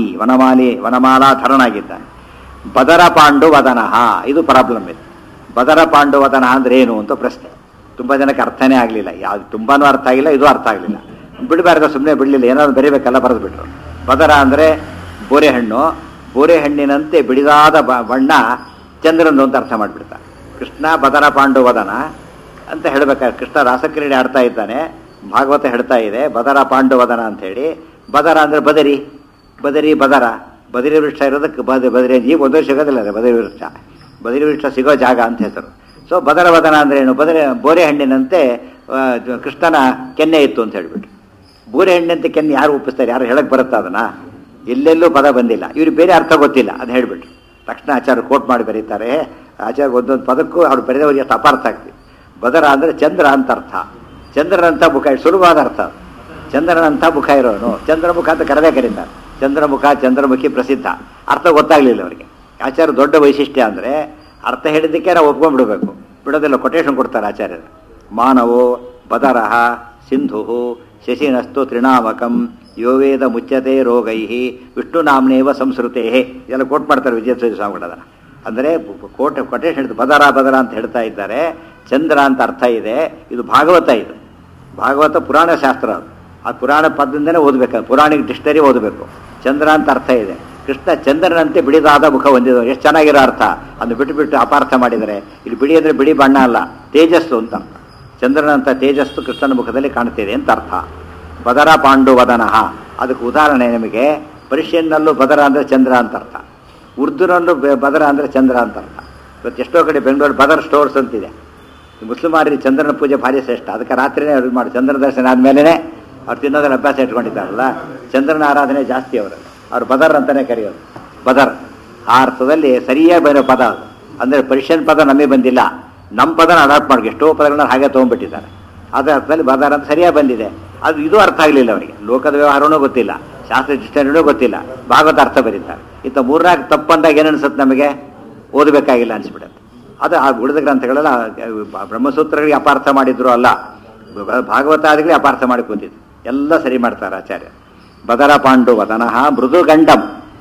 ವನಮಾಲಾಧರನಾಗಿದ್ದಾನೆ. ಬದರ ಪಾಂಡುವದನಃ. ಇದು ಪ್ರಾಬ್ಲಮ್ ಇದೆ. ಬದರ ಪಾಂಡುವದನ ಅಂದ್ರೆ ಏನು ಅಂತ ಪ್ರಶ್ನೆ. ತುಂಬ ಜನಕ್ಕೆ ಅರ್ಥನೇ ಆಗಲಿಲ್ಲ. ಯಾವ್ದು ತುಂಬಾನು ಅರ್ಥ ಆಗಿಲ್ಲ, ಇದು ಅರ್ಥ ಆಗಲಿಲ್ಲ. ಬಿಡಬಾರ್ದು, ಸುಮ್ಮನೆ ಬಿಡಲಿಲ್ಲ, ಏನಾದ್ರು ಬರೀಬೇಕಲ್ಲ ಬರೆದು ಬಿಟ್ರು. ಬದರ ಅಂದರೆ ಬೋರೆಹಣ್ಣು. ಬೋರೆಹಣ್ಣಿನಂತೆ ಬಿಡಿದಾದ ಬಣ್ಣ ಚಂದ್ರನು ಅಂತ ಅರ್ಥ ಮಾಡಿಬಿಡ್ತಾರೆ. ಕೃಷ್ಣ ಬದರ ಪಾಂಡುವದನ ಅಂತ ಹೇಳಬೇಕಾದ್ರೆ ಕೃಷ್ಣ ರಾಸಕ್ರೀಡೆ ಆಡ್ತಾ ಇದ್ದಾನೆ, ಭಾಗವತ ಹೇಳ್ತಾ ಇದೆ ಬದರ ಪಾಂಡುವದನ ಅಂತ ಹೇಳಿ. ಬದರ ಅಂದರೆ ಬದರಿ, ಬದರ. ಬದರಿ ವೃಕ್ಷ ಇರೋದಕ್ಕೆ ಬದರಿ ಈಗ ಒಂದೇ ಸಿಗೋದಿಲ್ಲ. ಬದರಿ ವೃಕ್ಷ ಸಿಗೋ ಜಾಗ ಅಂತ ಹೆಸರು. ಸೊ ಬದರವದನ ಅಂದ್ರೆ ಏನು? ಬೋರೆ ಹಣ್ಣಿನಂತೆ ಕೃಷ್ಣನ ಕೆನ್ನೆ ಇತ್ತು ಅಂತ ಹೇಳ್ಬಿಟ್ಟು. ಬೋರೆ ಹಣ್ಣಿನಂತೆ ಕೆನ್ನೆ ಯಾರು ಒಪ್ಪಿಸ್ತಾರೆ? ಯಾರು ಹೇಳಕ್ ಬರುತ್ತಾ ಅದನ್ನ? ಎಲ್ಲೆಲ್ಲೂ ಪದ ಬಂದಿಲ್ಲ, ಇವ್ರಿಗೆ ಬೇರೆ ಅರ್ಥ ಗೊತ್ತಿಲ್ಲ, ಅದು ಹೇಳ್ಬಿಟ್ರು. ತಕ್ಷಣ ಆಚಾರ್ಯ ಕೋಟ್ ಮಾಡಿ ಬರೀತಾರೆ. ಆಚಾರ್ಯ ಒಂದೊಂದು ಪದಕ್ಕೂ ಅವ್ರು ಬರೆದವ್ರಿಗೆ ಎಷ್ಟು ಅಪಾರ್ಥ ಆಗ್ತದೆ. ಬದರ ಅಂದರೆ ಚಂದ್ರ ಅಂತ ಅರ್ಥ. ಚಂದ್ರನಂಥ ಮುಖ, ಸುಲಭವಾದ ಅರ್ಥ. ಚಂದ್ರನಂಥ ಮುಖ ಇರೋನು ಚಂದ್ರಮುಖ ಅಂತ ಕರೆದೇ ಕರೀತಾರೆ. ಚಂದ್ರಮುಖ, ಚಂದ್ರಮುಖಿ ಪ್ರಸಿದ್ಧ. ಅರ್ಥ ಗೊತ್ತಾಗ್ಲಿಲ್ಲ ಅವರಿಗೆ. ಆಚಾರ್ಯ ದೊಡ್ಡ ವೈಶಿಷ್ಟ್ಯ ಅಂದರೆ ಅರ್ಥ ಹೇಳಿದ್ದಕ್ಕೆ ನಾವು ಒಪ್ಕೊಂಡ್ಬಿಡ್ಬೇಕು, ಬಿಡೋದಿಲ್ಲ. ಕೊಟೇಶನ್ ಕೊಡ್ತಾರೆ ಆಚಾರ್ಯರು. ಮಾನವೋ ಬದರಃ ಸಿಂಧು ಶಶಿನಸ್ತು ತ್ರಿನಾಮಕಂ ಯೋವೇದ ಮುಚ್ಚತೆ ರೋಗೈ ವಿಷ್ಣು ನಾಮ್ನೇವ ಸಂಸ್ಕೃತೇ. ಇದೆಲ್ಲ ಕೋಟ್ ಮಾಡ್ತಾರೆ ವಿಜಯ ಸ್ವಾಮಿಗಳನ್ನ. ಅಂದರೆ ಕೊಟೇಶನ್ ಹಿಡಿದು ಬದರ ಅಂತ ಹೇಳ್ತಾ ಇದ್ದಾರೆ. ಚಂದ್ರ ಅಂತ ಅರ್ಥ ಇದೆ. ಇದು ಭಾಗವತ. ಇದು ಭಾಗವತ ಪುರಾಣ ಶಾಸ್ತ್ರ. ಅದು ಪುರಾಣ ಪದದಿಂದನೇ ಓದಬೇಕು, ಪುರಾಣಿಕ ಡಿಕ್ಷನರಿ ಓದಬೇಕು. ಚಂದ್ರ ಅಂತ ಅರ್ಥ ಇದೆ. ಕೃಷ್ಣ ಚಂದ್ರನಂತೆ ಬಿಡಿದಾದ ಮುಖ ಹೊಂದಿದವರು. ಎಷ್ಟು ಚೆನ್ನಾಗಿರೋ ಅರ್ಥ. ಅದನ್ನು ಬಿಟ್ಟು ಅಪಾರ್ಥ ಮಾಡಿದರೆ ಇಲ್ಲಿ ಬಿಡಿ ಅಂದರೆ ಬಿಡಿ ಬಣ್ಣ ಅಲ್ಲ, ತೇಜಸ್ಸು ಅಂತ. ಚಂದ್ರನಂತ ತೇಜಸ್ಸು ಕೃಷ್ಣನ ಮುಖದಲ್ಲಿ ಕಾಣ್ತಿದೆ ಅಂತ ಅರ್ಥ. ಬದರ ಪಾಂಡುವದನಃ. ಅದಕ್ಕೆ ಉದಾಹರಣೆ ನಿಮಗೆ ಪರ್ಷಿಯನ್ನಲ್ಲೂ ಬದರ ಅಂದರೆ ಚಂದ್ರ ಅಂತ ಅರ್ಥ, ಉರ್ದುನಲ್ಲೂ ಬದರ ಅಂದರೆ ಚಂದ್ರ ಅಂತ ಅರ್ಥ. ಇವತ್ತು ಎಷ್ಟೋ ಕಡೆ ಬೆಂಗಳೂರು ಬದರ್ ಸ್ಟೋರ್ಸ್ ಅಂತಿದೆ. ಮುಸ್ಲಿಮಾರಿಗೆ ಚಂದ್ರನ ಪೂಜೆ ಭಾರಿ ಶ್ರೇಷ್ಠ. ಅದಕ್ಕೆ ರಾತ್ರಿನೇ ಅವ್ರಿಗೆ ಮಾಡಿ ಚಂದ್ರನ ದರ್ಶನ ಆದಮೇಲೆ ಅವ್ರು ತಿನ್ನೋದನ್ನ ಅಭ್ಯಾಸ ಇಟ್ಕೊಂಡಿದ್ದಾರಲ್ಲ, ಚಂದ್ರನ ಆರಾಧನೆ ಜಾಸ್ತಿ ಅವರಲ್ಲಿ. ಅವ್ರು ಬದರ್ ಅಂತಲೇ ಕರೆಯೋದು. ಬದರ್ ಆ ಅರ್ಥದಲ್ಲಿ ಸರಿಯಾಗಿ ಬರೋ ಪದ ಅದು. ಅಂದರೆ ಪರ್ಷಿಯನ್ ಪದ ನಮಗೆ ಬಂದಿಲ್ಲ, ನಮ್ಮ ಪದನ ಅಡಾಪ್ಟ್ ಮಾಡಿ ಎಷ್ಟೋ ಪದಗಳನ್ನ ಹಾಗೆ ತೊಗೊಂಡ್ಬಿಟ್ಟಿದ್ದಾರೆ. ಅದರ ಅರ್ಥದಲ್ಲಿ ಬದರ್ ಅಂತ ಸರಿಯಾಗಿ ಬಂದಿದೆ. ಅದು ಇದು ಅರ್ಥ ಆಗಲಿಲ್ಲ ಅವರಿಗೆ. ಲೋಕದ ವ್ಯವಹಾರನೂ ಗೊತ್ತಿಲ್ಲ, ಶಾಸ್ತ್ರ ಡಿಕ್ಷನರಿನೂ ಗೊತ್ತಿಲ್ಲ, ಭಾಗವತ ಅರ್ಥ ಬರೀತಾರೆ. ಇಂಥ 3-4 ತಪ್ಪಂದಾಗ ಏನು ಅನ್ಸುತ್ತೆ ನಮಗೆ? ಓದಬೇಕಾಗಿಲ್ಲ ಅನಿಸ್ಬಿಡುತ್ತೆ. ಅದು ಆ ಉಳಿದ ಗ್ರಂಥಗಳೆಲ್ಲ ಬ್ರಹ್ಮಸೂತ್ರಗಳಿಗೆ ಅಪಾರ್ಥ ಮಾಡಿದ್ರು ಅಲ್ಲ, ಭಾಗವತಾದಿಗಳಿಗೆ ಅಪಾರ್ಥ ಮಾಡಿ ಕೂತಿದ್ರು. ಎಲ್ಲ ಸರಿ ಮಾಡ್ತಾರೆ ಆಚಾರ್ಯ. ಬದರ ಪಾಂಡುವದನಃ ಮೃದುಗಂಡಂ.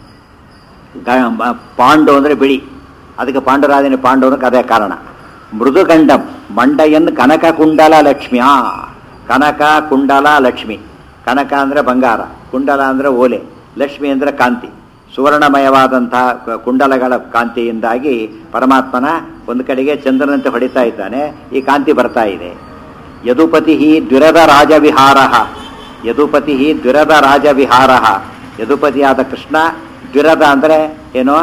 ಪಾಂಡು ಅಂದರೆ ಬಿಳಿ, ಅದಕ್ಕೆ ಪಾಂಡುರಾಜನ ಪಾಂಡು ಅನ್ನೋಕೆ ಅದೇ ಕಾರಣ. ಮೃದುಗಂಡಂ ಮಂಡಯನ್ ಕನಕ ಕುಂಡಲ ಲಕ್ಷ್ಮಿಯ. ಕನಕ ಕುಂಡಲ ಲಕ್ಷ್ಮಿ. ಕನಕ ಅಂದರೆ ಬಂಗಾರ, ಕುಂಡಲ ಅಂದರೆ ಓಲೆ, ಲಕ್ಷ್ಮಿ ಅಂದರೆ ಕಾಂತಿ. ಸುವರ್ಣಮಯವಾದಂತಹ ಕುಂಡಲಗಳ ಕಾಂತಿಯಿಂದಾಗಿ ಪರಮಾತ್ಮನ ಒಂದು ಕಡೆಗೆ ಚಂದ್ರನಂತೆ ಹೊಡಿತಾ ಇದ್ದಾನೆ, ಈ ಕಾಂತಿ ಬರ್ತಾ ಇದೆ. ಯದುಪತಿ ದ್ವಿರದ ರಾಜವಿಹಾರ, ಯದುಪತಿ ದ್ವಿರದ ರಾಜವಿಹಾರ, ಯದುಪತಿಯಾದ ಕೃಷ್ಣ. ದ್ವಿರದ ಅಂದರೆ ಏನು?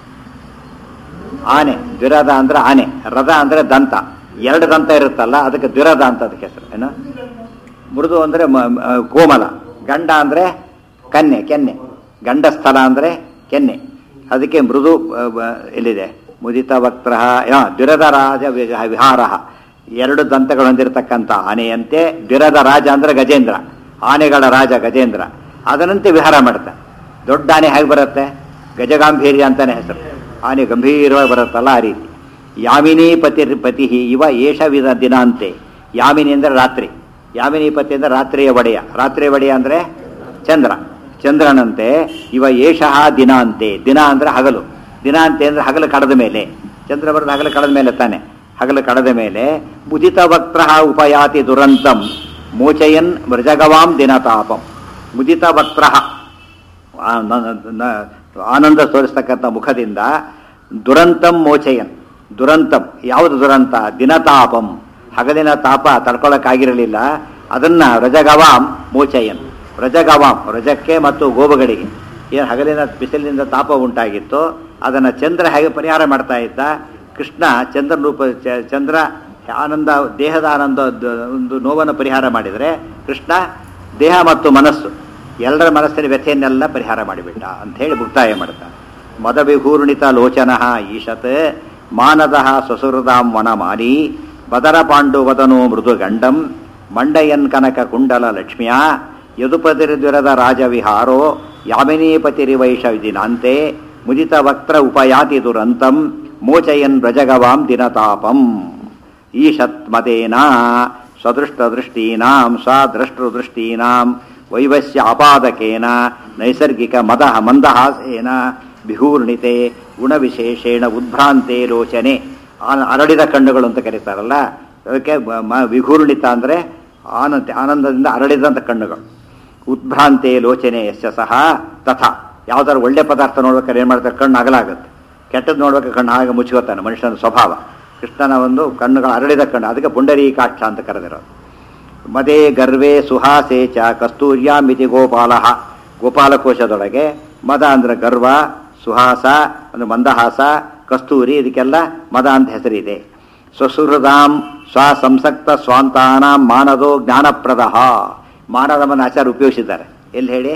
ಆನೆ. ದ್ವಿರದ ಅಂದ್ರೆ ಆನೆ, ರಥ ಅಂದ್ರೆ ದಂತ, ಎರಡು ದಂತ ಇರುತ್ತಲ್ಲ ಅದಕ್ಕೆ ದ್ವಿರದ ಅಂತ ಅದಕ್ಕೆ ಹೆಸರು. ಏನು? ಮೃದು ಅಂದ್ರೆ ಕೋಮಲ, ಗಂಡ ಅಂದ್ರೆ ಕನ್ಯೆ, ಕೆನ್ನೆ, ಗಂಡಸ್ಥಲ ಅಂದ್ರೆ ಕೆನ್ನೆ, ಅದಕ್ಕೆ ಮೃದು ಎಲ್ಲಿದೆ? ಮುದಿತ ವಕ್ತ್ರ ದ್ವಿರದ ರಾಜ ವಿಹಾರ, ಎರಡು ದಂತಗಳು ಹೊಂದಿರತಕ್ಕಂಥ ಆನೆಯಂತೆ. ದ್ವಿರದ ರಾಜ ಅಂದ್ರೆ ಗಜೇಂದ್ರ, ಆನೆಗಳ ರಾಜ ಗಜೇಂದ್ರ, ಅದರಂತೆ ವಿಹಾರ ಮಾಡ್ತಾನೆ. ದೊಡ್ಡ ಆನೆ ಹೇಗೆ ಬರುತ್ತೆ? ಗಜಗಾಂಭೀರ್ಯ ಅಂತಾನೆ ಹೆಸರು. ಆನೆ ಗಂಭೀರವಾಗಿ ಬರುತ್ತಲ್ಲ ಆ ರೀತಿ. ಯಾಮಿನಿ ಪತಿ ಇವ ಏಷವಿಧ ದಿನಾಂತೆ. ಯಾಮಿನಿ ಅಂದರೆ ರಾತ್ರಿ, ಯಾಮಿನಿ ಪತಿ ಅಂದರೆ ರಾತ್ರಿಯ ಒಡೆಯ. ರಾತ್ರಿಯ ಒಡೆಯ ಅಂದರೆ ಚಂದ್ರ, ಚಂದ್ರನಂತೆ. ಇವ ಏಷಃ ದಿನಾಂತೆ, ದಿನ ಅಂದರೆ ಹಗಲು, ದಿನಾಂತೆ ಅಂದರೆ ಹಗಲು ಕಳೆದ ಮೇಲೆ. ಚಂದ್ರ ಬರೋದು ಹಗಲು ಕಳೆದ ಮೇಲೆ ತಾನೆ, ಹಗಲು ಕಳೆದ ಮೇಲೆ. ಮುದಿತ ವಕ್ತ್ರ ಉಪಯಾತಿ ದುರಂತಂ ಮೋಚಯನ್ ಮೃಜಗವಾಂ ದಿನತಾಪಂ. ಮುದಿತ ವಕ್ತ್ರ ಆನಂದ ತೋರಿಸ್ತಕ್ಕಂಥ ಮುಖದಿಂದ ದುರಂತಂ ಮೋಚಯನ್. ದುರಂತಂ ಯಾವುದು ದುರಂತ? ದಿನತಾಪಂ, ಹಗಲಿನ ತಾಪ ತಡ್ಕೊಳ್ಳೋಕ್ಕಾಗಿರಲಿಲ್ಲ, ಅದನ್ನ ರಜಗವಾಂ ಮೋಚಯನ್. ರಜಗವಾಂ ರಜಕ್ಕೆ ಮತ್ತು ಗೋವುಗಳಿಗೆ ಏನು ಹಗಲಿನ ಬಿಸಿಲಿನಿಂದ ತಾಪ ಉಂಟಾಗಿತ್ತು ಅದನ್ನು ಚಂದ್ರ ಹೇಗೆ ಪರಿಹಾರ ಮಾಡ್ತಾ ಇದ್ದ? ಕೃಷ್ಣ ಚಂದ್ರ ರೂಪ, ಚಂದ್ರ ಆನಂದ, ದೇಹದ ಆನಂದ ಒಂದು ನೋವನ್ನು ಪರಿಹಾರ ಮಾಡಿದರೆ ಕೃಷ್ಣ ದೇಹ ಮತ್ತು ಮನಸ್ಸು ಎಲ್ಲರ ಮನಸ್ಸಿನ ವ್ಯಥೆಯನ್ನೆಲ್ಲ ಪರಿಹಾರ ಮಾಡಿಬಿಟ್ಟ ಅಂತ ಹೇಳಿ ಮುಕ್ತಾಯ ಮಾಡ್ತಾನೆ. ಮದವಿಘೂರ್ಣಿತ ಲೋಚನ ಈಶತ್ ಮಾನದಃ ಸ್ವಸುಹೃದಾಂ ವನಮಾಲಿ ಬದರ ಪಾಂಡುವದನೋ ಮೃದುಗಂಡಂ ಮಂಡಯನ್ ಕನಕ ಕುಂಡಲ ಲಕ್ಷ್ಮಿಯ ಯದುಪತಿರ್ದ್ವಿರದ ರಾಜವಿಹಾರೋ ಯಾಮಿನೀಪತಿರಿವೈಷ ದಿನಾಂತೆ ಮುದಿತ ವಕ್ತ್ರ ಉಪಯಾತಿ ದುರಂತಂ ಮೋಚಯನ್ ವ್ರಜಗವಾಂ ದಿನತಾಪಂ. ಈಶತ್ ಮದೇನ ಸ್ವದೃಷ್ಟದೃಷ್ಟೀನಾಂ ಸ್ವದ್ರಷ್ಟೃದೃಷ್ಟೀನಾಂ ವೈವಸ್ಯ ಆಪಾದಕೇನ ನೈಸರ್ಗಿಕ ಮಂದಹಾಸೇನ ವಿಹೂರ್ಣಿತೆ ಗುಣವಿಶೇಷೇಣ ಉದ್ಭ್ರಾಂತೆ ಲೋಚನೆ. ಅರಳಿದ ಕಣ್ಣುಗಳು ಅಂತ ಕರೀತಾರಲ್ಲ ಅದಕ್ಕೆ ವಿಘೂರ್ಣಿತ ಅಂದರೆ ಆನಂದದಿಂದ ಅರಳಿದಂಥ ಕಣ್ಣುಗಳು. ಉದ್ಭ್ರಾಂತೆ ಲೋಚನೆ ಯಶ ಸಹ ತಥಾ. ಯಾವ್ದಾದ್ರು ಒಳ್ಳೆ ಪದಾರ್ಥ ನೋಡ್ಬೇಕಾದ್ರೆ ಏನು ಮಾಡ್ತಾರೆ? ಕಣ್ಣು ಅಗಲಾಗುತ್ತೆ. ಕೆಟ್ಟದ್ದು ನೋಡ್ಬೇಕು ಕಣ್ಣು ಹಾಗೆ ಮುಚ್ಕೋತಾನೆ, ಮನುಷ್ಯನ ಸ್ವಭಾವ. ಕೃಷ್ಣನ ಒಂದು ಕಣ್ಣುಗಳು ಅರಳಿದ ಕಣ್ಣು, ಅದಕ್ಕೆ ಪುಂಡರೀಕಾಕ್ಷ ಅಂತ ಕರೆದಿರೋದು. ಮದೇ ಗರ್ವೇ ಸುಹಾಸೇ ಚ ಕಸ್ತೂರ್ಯಾಮಿತಿ ಗೋಪಾಲ. ಗೋಪಾಲಕೋಶದೊಳಗೆ ಮದ ಅಂದ್ರೆ ಗರ್ವ, ಸುಹಾಸ ಅಂದ್ರೆ ಮಂದಹಾಸ, ಕಸ್ತೂರಿ ಇದಕ್ಕೆಲ್ಲ ಮದ ಅಂತ ಹೆಸರಿದೆ. ಸ್ವಸುಹೃದಾಂ ಸ್ವಸಂಸಕ್ತ ಸ್ವಾಂತಾನಾಂ ಮಾನದೋ ಜ್ಞಾನಪ್ರದ. ಮಾನದವನ್ನು ಆಚಾರ್ಯ ಉಪಯೋಗಿಸಿದ್ದಾರೆ. ಎಲ್ಲಿ ಹೇಳಿ?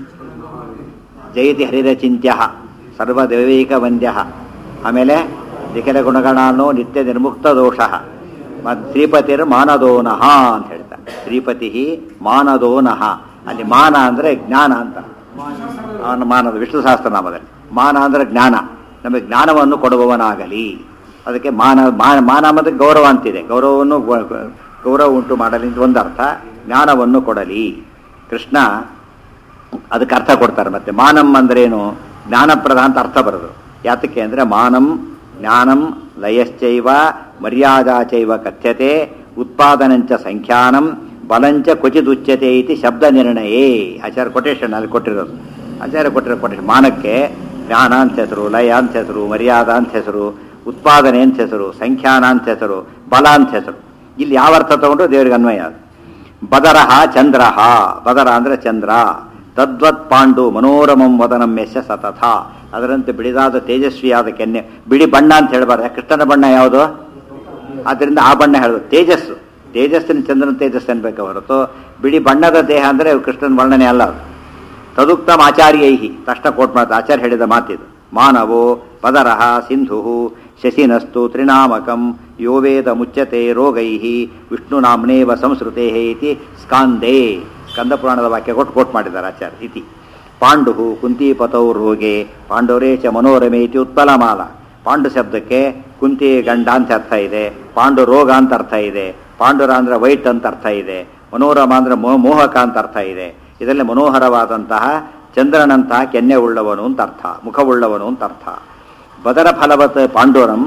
ಜಯತಿ ಹರಿರಚಿಂತ್ಯ ಸರ್ವದೈವೈಕ ವಂದ್ಯ. ಆಮೇಲೆ ನಿಖಿಲ ಗುಣಗಣಾನೋ ನಿತ್ಯ ನಿರ್ಮುಕ್ತ ದೋಷ. ಶ್ರೀಪತಿರ್ ಮಾನದೋನಃ ಅಂತ ಹೇಳ್ತಾರೆ. ಶ್ರೀಪತಿ ಮಾನದೋನಃ. ಅಲ್ಲಿ ಮಾನ ಅಂದರೆ ಜ್ಞಾನ ಅಂತ. ಅವನ ಮಾನದ ವಿಷ್ಣು ಸಹಸ್ರನಾಮದಲ್ಲಿ ಮಾನ ಅಂದರೆ ಜ್ಞಾನ. ನಮಗೆ ಜ್ಞಾನವನ್ನು ಕೊಡುವವನಾಗಲಿ. ಅದಕ್ಕೆ ಮಾನ ಮತ್ತು ಗೌರವ ಅಂತಿದೆ. ಗೌರವವನ್ನು ಗೌರವ ಉಂಟು ಮಾಡಲಿ ಅಂತ ಒಂದರ್ಥ. ಜ್ಞಾನವನ್ನು ಕೊಡಲಿ ಕೃಷ್ಣ, ಅದಕ್ಕೆ ಅರ್ಥ ಕೊಡ್ತಾರೆ. ಮತ್ತೆ ಮಾನಂ ಅಂದ್ರೇನು? ಜ್ಞಾನಪ್ರದ ಅಂತ ಅರ್ಥ ಬರೋದು. ಯಾತಕ್ಕೆ ಅಂದರೆ ಮಾನಂ ಜ್ಞಾನಂ ಲಯಶ್ಚೈವ ಮರ್ಯಾದಾಚೈವ ಕಥ್ಯತೆ ಉತ್ಪಾದನಂಚ ಸಂಖ್ಯಾನಂ ಬಲಂಚ ಕ್ವಚಿದುಚ್ಯತೆ ಇತಿ ಶಬ್ದ ನಿರ್ಣಯೇ. ಆಚಾರ್ಯ ಕೊಟೇಶನ್ ಅಲ್ಲಿ ಕೊಟ್ಟಿರೋದು. ಆಚಾರ್ಯ ಕೊಟ್ಟಿರೋ ಕೊಟೇಶನ್. ಮಾನಕ್ಕೆ ಜ್ಞಾನ ಅಂತ ಹೆಸರು, ಲಯ ಅಂತ ಹೆಸರು, ಮರ್ಯಾದಾ ಅಂತ ಹೆಸರು, ಉತ್ಪಾದನೆ ಅಂತ ಹೆಸರು, ಸಂಖ್ಯಾನ ಅಂತ ಹೆಸರು, ಬಲ ಅಂತ ಹೆಸರು. ಇಲ್ಲಿ ಯಾವ ಅರ್ಥ ತಗೊಂಡ್ರು ದೇವರಿಗೆ ಅನ್ವಯ ಅದು. ಬದರಹ ಚಂದ್ರಹ. ಬದರ ಅಂದರೆ ಚಂದ್ರ. ತದ್ವತ್ ಪಾಂಡು ಮನೋರಮಂ ವದನಂ ಯಶ ಸತಥ. ಅದರಂತೆ ಬಿಡಿದಾದ ತೇಜಸ್ವಿಯಾದ ಕೆನ್ನೆ. ಬಿಳಿ ಬಣ್ಣ ಅಂತ ಹೇಳಬಾರ್ದು. ಕೃಷ್ಣನ ಬಣ್ಣ ಯಾವುದು? ಆದ್ದರಿಂದ ಆ ಬಣ್ಣ ಹೇಳೋದು ತೇಜಸ್ಸು. ತೇಜಸ್ಸಿನ ಚಂದ್ರನ ತೇಜಸ್ಸು ಅನ್ಬೇಕು ಹೊರತು ಬಿಳಿ ಬಣ್ಣದ ದೇಹ ಅಂದರೆ ಕೃಷ್ಣನ ವರ್ಣನೆ ಅಲ್ಲ ಅದು. ತದುಕ್ತಂ ಆಚಾರ್ಯೈಹಿ. ತಕ್ಷಣ ಕೋಟ್ ಮಾಡ್ತಾರೆ. ಆಚಾರ್ಯ ಹೇಳಿದ ಮಾತಿದು. ಮಾನವೋ ಬದರಹ ಸಿಂಧು ಶಶಿನಸ್ತು ತ್ರಿನಾಮಕಂ ಯೋ ವೇದ ಮುಚ್ಯತೆ ರೋಗೈಹಿ ವಿಷ್ಣುನಾಮ್ನೇವ ಸಂಸ್ಕೃತೆ ಇತಿ ಸ್ಕಾಂದೇ. ಸ್ಕಂದ ಪುರಾಣದ ವಾಕ್ಯ ಕೋಟ್ ಮಾಡಿದ್ದಾರೆ ಆಚಾರ್ಯ. ಇತಿ ಪಾಂಡು ಕುಂತಿಪತೌ ರೋಗೆ ಪಾಂಡವರೇ ಚ ಮನೋರಮೆ ಇತಿ ಉತ್ಪಲಮಾಲ. ಪಾಂಡು ಶಬ್ದಕ್ಕೆ ಕುಂತಿ ಗಂಡ ಅಂತ ಅರ್ಥ ಇದೆ, ಪಾಂಡು ರೋಗ ಅಂತ ಅರ್ಥ ಇದೆ, ಪಾಂಡುರ ಅಂದ್ರೆ ವೈಟ್ ಅಂತ ಅರ್ಥ ಇದೆ, ಮನೋರಮ ಅಂದ್ರೆ ಮೋಹಕ ಅಂತ ಅರ್ಥ ಇದೆ. ಇದರಲ್ಲಿ ಮನೋಹರವಾದಂತಹ ಚಂದ್ರನಂತಹ ಕೆನ್ನೆ ಉಳ್ಳವನು ಅಂತ ಅರ್ಥ, ಮುಖವುಳ್ಳವನು ಅಂತ ಅರ್ಥ. ಬದರ ಫಲವತ್ ಪಾಂಡೋರಂ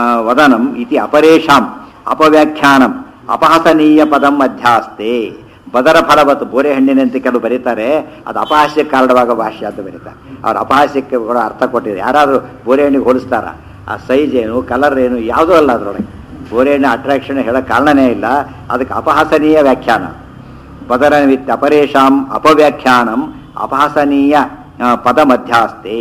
ವದನಂ ಇತಿ ಅಪರೇಶಾಂ ಅಪವ್ಯಾಖ್ಯಾನಂ ಅಪಹಸನೀಯ ಪದಂ ಅಧ್ಯಾಸ್ತೆ. ಬದರ ಫಲವತ್ತು ಬೋರೆ ಹಣ್ಣಿನಂತೆ ಕೆಲವು ಬರೀತಾರೆ, ಅದು ಅಪಹಾಸ್ಯಕ್ಕೆ ಕಾರಣವಾಗೋ ಭಾಷೆ ಅಂತ ಬರೀತಾರೆ. ಅವ್ರು ಅಪಹಾಸ್ಯಕ್ಕೆ ಕೂಡ ಅರ್ಥ ಕೊಟ್ಟಿದೆ. ಯಾರಾದರೂ ಬೋರೆ ಹಣ್ಣಿಗೆ ಹೋಲಿಸ್ತಾರ? ಆ ಸೈಜ್ ಏನು, ಕಲರ್ ಏನು, ಯಾವುದೂ ಅಲ್ಲ ಅದರೊಳಗೆ. ಬೋರೆ ಹಣ್ಣು ಅಟ್ರಾಕ್ಷನ್ ಹೇಳೋ ಕಾರಣನೇ ಇಲ್ಲ. ಅದಕ್ಕೆ ಅಪಹಾಸನೀಯ ವ್ಯಾಖ್ಯಾನ. ಬದರ ಅಪರೇಶಾಂ ಅಪವ್ಯಾಖ್ಯಾನಂ ಅಪಹಾಸನೀಯ ಪದ ಮಧ್ಯಾಸ್ತೆ.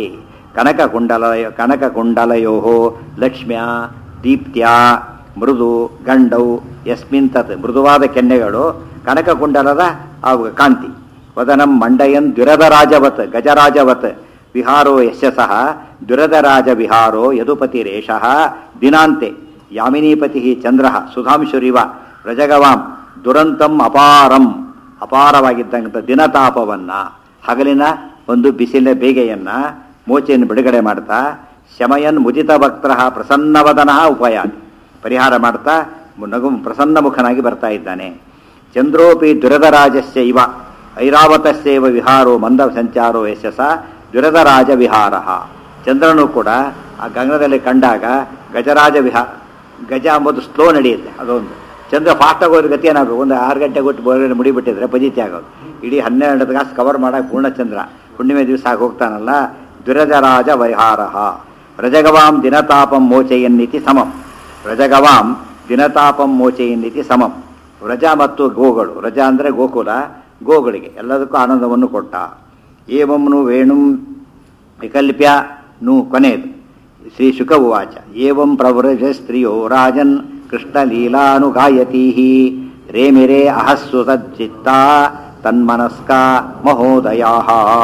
ಕನಕಕುಂಡಲಯೋ ಲಕ್ಷ್ಮ್ಯ ದೀಪ್ತ್ಯ ಮೃದು ಗಂಡೌ ಯಸ್ಮಿನ್ ತತ್. ಮೃದುವಾದ ಕೆನ್ನೆಗಳು ಕನಕಕುಂಡಲದ ಕಾಂತಿ. ವದನಂ ಮಂಡಯನ್ ದ್ವಿರದರಾಜವತ್ ಗಜರಾಜವತ್ ವಿಹಾರೋ ಯಶಸಃ ದುರದರಾಜ ವಿಹಾರೋ ಯದುಪತಿರೇಷಃ ದಿನಾಂತೆ ಯಾಮಿನೀಪತಿ ಚಂದ್ರ ಸುಧಾಂಶುರಿವ ವ್ರಜಗವಾಂ ದುರಂತಂ ಅಪಾರಂ. ಅಪಾರವಾಗಿದ್ದಂಥ ದಿನತಾಪವನ್ನು, ಹಗಲಿನ ಒಂದು ಬಿಸಿಲ ಬೇಗೆಯನ್ನ ಮೋಚೆಯನ್ನು ಬಿಡುಗಡೆ ಮಾಡ್ತಾ ಶಮಯನ್ ಮುದಿತ ಭಕ್ತರ ಪ್ರಸನ್ನವದನಃ ಉಪಯಾನ್ ಪರಿಹಾರ ಮಾಡ್ತಾ ನಗು ಪ್ರಸನ್ನ ಮುಖನಾಗಿ ಬರ್ತಾ ಇದ್ದಾನೆ. ಚಂದ್ರೋಪಿ ದುರದರಾಜಸ್ಯ ಇವ ಐರಾವತಸ್ಯವ ವಿಹಾರೋ ಮಂದ ಸಂಚಾರೋ ಯಶಸ ದುರದರಾಜ ವಿಹಾರ. ಚಂದ್ರನು ಕೂಡ ಆ ಗಗನದಲ್ಲಿ ಕಂಡಾಗ ಗಜರಾಜ ವಿಹಾರ. ಗಜ ಅಂಬುದು ಸ್ಲೋ ನಡೆಯುತ್ತೆ, ಅದೊಂದು. ಚಂದ್ರ ಫಾಸ್ಟ್ ಆಗೋದ್ರ ಗತಿ ಏನಾಗಬೇಕು? ಒಂದು 6 ಗಂಟೆ ಕೊಟ್ಟು ಬೋರ್ಗಡೆ ಮುಡಿಬಿಟ್ಟಿದ್ರೆ ಪಜಿತಿ ಆಗೋದು. ಇಡೀ 12 ತಾಸು ಕವರ್ ಮಾಡಕ್ಕೆ ಪೂರ್ಣಚಂದ್ರ ಹುಣ್ಣಿಮೆ ದಿವಸ ಆಗಿ ಹೋಗ್ತಾನಲ್ಲ. ದುರಜರಾಜ ವಿಹಾರ. ರಜಗವಾಂ ದಿನತಾಪಂ ಮೋಚೆಯನ್ನಿತಿ ಸಮಂ. ರಜಗವಾಂ ದಿನತಾಪಂ ಮೋಚೆಯನ್ನಿತಿ ಸಮಂ. ವ್ರಜ ಮತ್ತು ಗೋಗಳು, ರಜ ಅಂದರೆ ಗೋಕುಲ, ಗೋಗಳಿಗೆ ಎಲ್ಲದಕ್ಕೂ ಆನಂದವನ್ನು ಕೊಟ್ಟ. ಏವಂನು ವೇಣುಂ ವಿಕಲ್ಪ್ಯ ನು ಕೊನೆಯದು. ಶ್ರೀ ಶುಕ ಉವಾಚ ಏವಂ ಪ್ರವ್ರಜ ಸ್ತ್ರೀಯೋ ರಾಜನ್ ಕೃಷ್ಣಲೀಲಾನುಗಾಯತೀ ರೇಮಿರೇ ಅಹಸ್ಸು ತಜ್ಜಿತ್ತ ತನ್ಮನಸ್ಕ ಮಹೋದಯಾ.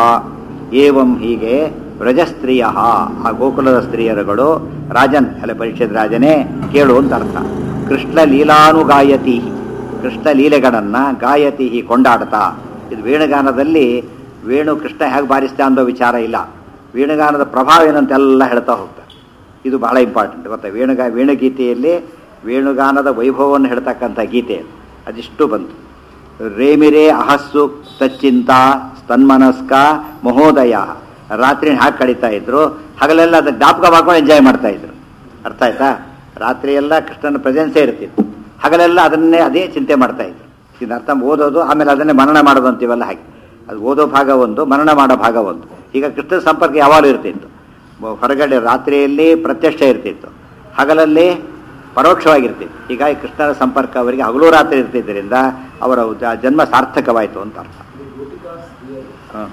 ಏವಂ ಹೀಗೆ ವ್ರಜಸ್ತ್ರೀಯ, ಆ ಗೋಕುಲದ ಸ್ತ್ರೀಯರುಗಳು ರಾಜನ್ ಅಲ್ಲ ಪರೀಕ್ಷಿತ ರಾಜನೇ ಕೇಳು ಅಂತ ಅರ್ಥ. ಕೃಷ್ಣ ಲೀಲಾನುಗಾಯತಿ, ಕೃಷ್ಣ ಲೀಲೆಗಳನ್ನು ಗಾಯತಿ ಕೊಂಡಾಡ್ತಾ. ಇದು ವೇಣುಗಾನದಲ್ಲಿ ವೇಣು ಕೃಷ್ಣ ಹೇಗೆ ಬಾರಿಸ್ತಾ ಅನ್ನೋ ವಿಚಾರ ಇಲ್ಲ, ವೇಣುಗಾನದ ಪ್ರಭಾವ ಏನಂತೆಲ್ಲ ಹೇಳ್ತಾ ಹೋಗ್ತಾರೆ. ಇದು ಬಹಳ ಇಂಪಾರ್ಟೆಂಟ್ ಗೊತ್ತಾ. ವೇಣುಗೀತೆಯಲ್ಲಿ ವೇಣುಗಾನದ ವೈಭವವನ್ನು ಹೇಳ್ತಕ್ಕಂಥ ಗೀತೆ ಅದಿಷ್ಟು ಬಂತು. ರೇಮಿರೇ ಅಹಸ್ಸು ತಚ್ಚಿಂತ ತನ್ಮನಸ್ಕ ಮಹೋದಯ. ರಾತ್ರಿ ಹಾಕಿ ಕಳೀತಾ ಇದ್ರು, ಹಗಲೆಲ್ಲ ಅದಕ್ಕೆ ಜ್ಞಾಪಕ ಮಾಡ್ಕೊಂಡು ಎಂಜಾಯ್ ಮಾಡ್ತಾ ಇದ್ರು. ಅರ್ಥ ಆಯ್ತಾ? ರಾತ್ರಿಯೆಲ್ಲ ಕೃಷ್ಣನ ಪ್ರೆಸೆನ್ಸೇ ಇರ್ತಿತ್ತು, ಹಗಲೆಲ್ಲ ಅದನ್ನೇ ಅದೇ ಚಿಂತೆ ಮಾಡ್ತಾ ಇದ್ರು. ಇದನ್ನ ಅರ್ಥ ಓದೋದು, ಆಮೇಲೆ ಅದನ್ನೇ ಮನನ ಮಾಡೋದು ಅಂತೀವಲ್ಲ ಹಾಗೆ. ಅದು ಓದೋ ಭಾಗ ಒಂದು, ಮನನ ಮಾಡೋ ಭಾಗ ಒಂದು. ಈಗ ಕೃಷ್ಣನ ಸಂಪರ್ಕ ಯಾವಾಗಲೂ ಇರ್ತಿತ್ತು. ಹೊರಗಡೆ ರಾತ್ರಿಯಲ್ಲಿ ಪ್ರತ್ಯಕ್ಷ ಇರ್ತಿತ್ತು, ಹಗಲಲ್ಲಿ ಪರೋಕ್ಷವಾಗಿರ್ತಿತ್ತು. ಹೀಗಾಗಿ ಕೃಷ್ಣನ ಸಂಪರ್ಕ ಅವರಿಗೆ ಹಗಲು ರಾತ್ರಿ ಇರ್ತಿದ್ದರಿಂದ ಅವರ ಜನ್ಮ ಸಾರ್ಥಕವಾಯಿತು ಅಂತ ಅರ್ಥ. ಹಾಂ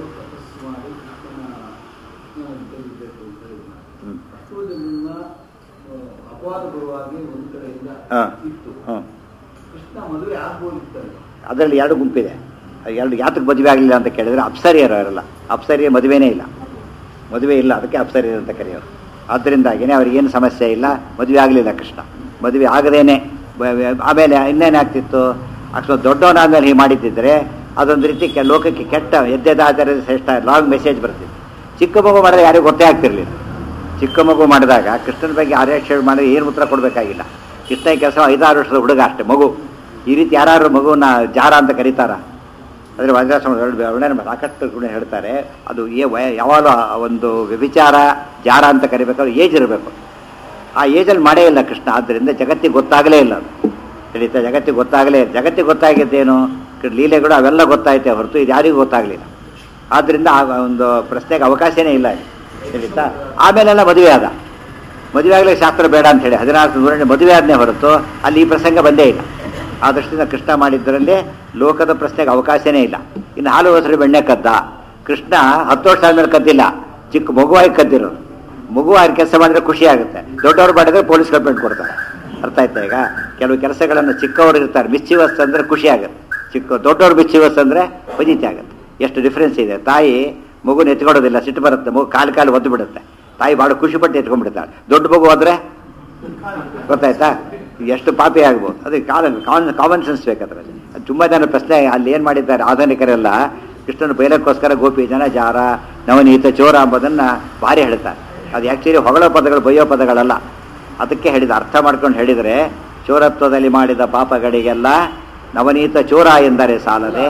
ಅದರಲ್ಲಿ 2 ಗುಂಪಿದೆ. 2 ಯಾತಕ್ಕೆ ಮದುವೆ ಆಗಲಿಲ್ಲ ಅಂತ ಕೇಳಿದ್ರೆ ಅಪ್ಸರಿಯರು ಅವರೆಲ್ಲ. ಅಪ್ಸರಿಯ ಮದುವೆನೇ ಇಲ್ಲ, ಮದುವೆ ಇಲ್ಲ, ಅದಕ್ಕೆ ಅಪ್ಸರಿಯರು ಅಂತ ಕರೆಯೋರು. ಆದ್ದರಿಂದಾಗಿಯೇ ಅವ್ರಿಗೇನು ಸಮಸ್ಯೆ ಇಲ್ಲ, ಮದುವೆ ಆಗಲಿಲ್ಲ ಕೃಷ್ಣ. ಮದುವೆ ಆಗದೇನೆ ಆಮೇಲೆ ಇನ್ನೇನು ಆಗ್ತಿತ್ತು, ಅಷ್ಟೊಂದು ದೊಡ್ಡವನಾದ್ಮೇಲೆ ಹೀಗೆ ಮಾಡಿದ್ದಿದ್ರೆ ಅದೊಂದು ರೀತಿ ಲೋಕಕ್ಕೆ ಕೆಟ್ಟ ಎದ್ದೆದಾದರೆ ಶ್ರೇಷ್ಠ ಲಾಂಗ್ ಮೆಸೇಜ್ ಬರ್ತಿತ್ತು. ಚಿಕ್ಕ ಮಗು ಮಾಡಿದ್ರೆ ಯಾರಿಗೂ ಗೊತ್ತೇ ಆಗ್ತಿರ್ಲಿಲ್ಲ. ಚಿಕ್ಕ ಮಗು ಮಾಡಿದಾಗ ಕೃಷ್ಣನ ಬಗ್ಗೆ ಆರ್ಯಕ್ಷೇಪ ಮಾಡಿದ್ರೆ ಏನು ಉತ್ತರ ಕೊಡಬೇಕಾಗಿಲ್ಲ. ಕೃಷ್ಣ ಕೆಲಸ 5-6 ವರ್ಷದ ಹುಡುಗ ಅಷ್ಟೇ, ಮಗು. ಈ ರೀತಿ ಯಾರು ಮಗುವನ್ನ ಜಾರ ಅಂತ ಕರೀತಾರ? ಅಂದರೆ ವಜ್ರಾಶ್ರಮ ಸಾಕಷ್ಟು ಗುಣ ಹೇಳ್ತಾರೆ. ಅದು ಯಾವಾಗ ಒಂದು ವ್ಯಭಿಚಾರ ಜಾರ ಅಂತ ಕರಿಬೇಕಾದ್ರೆ ಏಜ್ ಇರಬೇಕು. ಆ ಏಜಲ್ಲಿ ಮಾಡೇ ಇಲ್ಲ ಕೃಷ್ಣ. ಆದ್ದರಿಂದ ಜಗತ್ತಿಗೆ ಗೊತ್ತಾಗಲೇ ಇಲ್ಲ. ಅದು ತಿಳಿತಾ? ಜಗತ್ತಿಗೆ ಗೊತ್ತಾಗಿದ್ದೇನು? ಲೀಲೆಗಳು ಅವೆಲ್ಲ ಗೊತ್ತಾಯ್ತೆ ಹೊರತು ಇದು ಯಾರಿಗೂ ಗೊತ್ತಾಗಲಿಲ್ಲ. ಆದ್ದರಿಂದ ಆ ಒಂದು ಪ್ರಶ್ನೆಗೆ ಅವಕಾಶನೇ ಇಲ್ಲ. ತಿಳಿತಾ? ಆಮೇಲೆಲ್ಲ ಮದುವೆ ಆದ. ಮದುವೆ ಆಗಲಿಕ್ಕೆ ಶಾಸ್ತ್ರ ಬೇಡ ಅಂತ ಹೇಳಿ 14 ಮದುವೆ ಆದನೇ ಹೊರತು ಅಲ್ಲಿ ಈ ಪ್ರಸಂಗ ಬಂದೇ ಇಲ್ಲ. ಆ ದೃಷ್ಟಿಯಿಂದ ಕೃಷ್ಣ ಮಾಡಿದ್ದರಲ್ಲಿ ಲೋಕದ ಪ್ರಶ್ನೆಗೆ ಅವಕಾಶನೇ ಇಲ್ಲ. ಇನ್ನು ಹಾಲು ಹೊಸರು ಬೆಣ್ಣೆ ಕದ್ದ ಕೃಷ್ಣ 10 ವರ್ಷ ಆದ್ಮೇಲೆ ಕದ್ದಿಲ್ಲ, ಚಿಕ್ಕ ಮಗುವಾಗಿ ಕದ್ದಿರೋರು. ಮಗುವಾಗಿ ಕೆಲಸ ಮಾಡಿದ್ರೆ ಖುಷಿ ಆಗುತ್ತೆ, ದೊಡ್ಡವರು ಮಾಡಿದ್ರೆ ಪೊಲೀಸ್ ಕಂಪ್ಲೇಂಟ್ ಕೊಡ್ತಾರೆ. ಅರ್ಥ ಆಯ್ತಾ? ಈಗ ಕೆಲವು ಕೆಲಸಗಳನ್ನು ಚಿಕ್ಕವರು ಇರ್ತಾರೆ, ಮಿಸ್ಚಿವಸ್ ಅಂದರೆ ಖುಷಿ ಆಗುತ್ತೆ, ದೊಡ್ಡವರು ಮಿಸ್ಚಿವಸ್ ಅಂದರೆ ಫಜಿತಿ ಆಗುತ್ತೆ. ಎಷ್ಟು ಡಿಫ್ರೆನ್ಸ್ ಇದೆ. ತಾಯಿ ಮಗುನ ಎತ್ಕೊಳ್ಳೋದಿಲ್ಲ, ಸಿಟ್ಟು ಬರುತ್ತೆ, ಮಗು ಕಾಲು ಒದ್ದು ಬಿಡುತ್ತೆ. ತಾಯಿ ಭಾಳ ಖುಷಿಪಟ್ಟು ಎತ್ಕೊಂಡ್ಬಿಡ್ತಾಳೆ. ದೊಡ್ಡ ಮಗು ಹೋದರೆ ಗೊತ್ತಾಯ್ತಾ ಎಷ್ಟು ಪಾಪಿ ಆಗ್ಬೋದು. ಅದಕ್ಕೆ ಕಾಮನ್ ಸೆನ್ಸ್ ಬೇಕಾದ್ರಲ್ಲಿ. ತುಂಬ ಜನ ಪ್ರಶ್ನೆ ಅಲ್ಲಿ ಏನು ಮಾಡಿದ್ದಾರೆ ಆಧುನಿಕರೆಲ್ಲ, ಕೃಷ್ಣನ ಬೈಲಕ್ಕೋಸ್ಕರ ಗೋಪಿ ಜನ ಜಾರ ನವನೀತ ಚೋರ ಎಂಬುದನ್ನು ಭಾರಿ ಹೇಳ್ತಾರೆ. ಅದು ಆ್ಯಕ್ಚುಲಿ ಹೊಗಳೋ ಪದಗಳು, ಬೈಯೋ ಪದಗಳಲ್ಲ. ಅದಕ್ಕೆ ಹೇಳಿದ ಅರ್ಥ ಮಾಡ್ಕೊಂಡು ಹೇಳಿದರೆ, ಚೋರತ್ವದಲ್ಲಿ ಮಾಡಿದ ಪಾಪಗಳಿಗೆಲ್ಲ ನವನೀತ ಚೋರ ಎಂದರೆ ಸಾಲದೆ.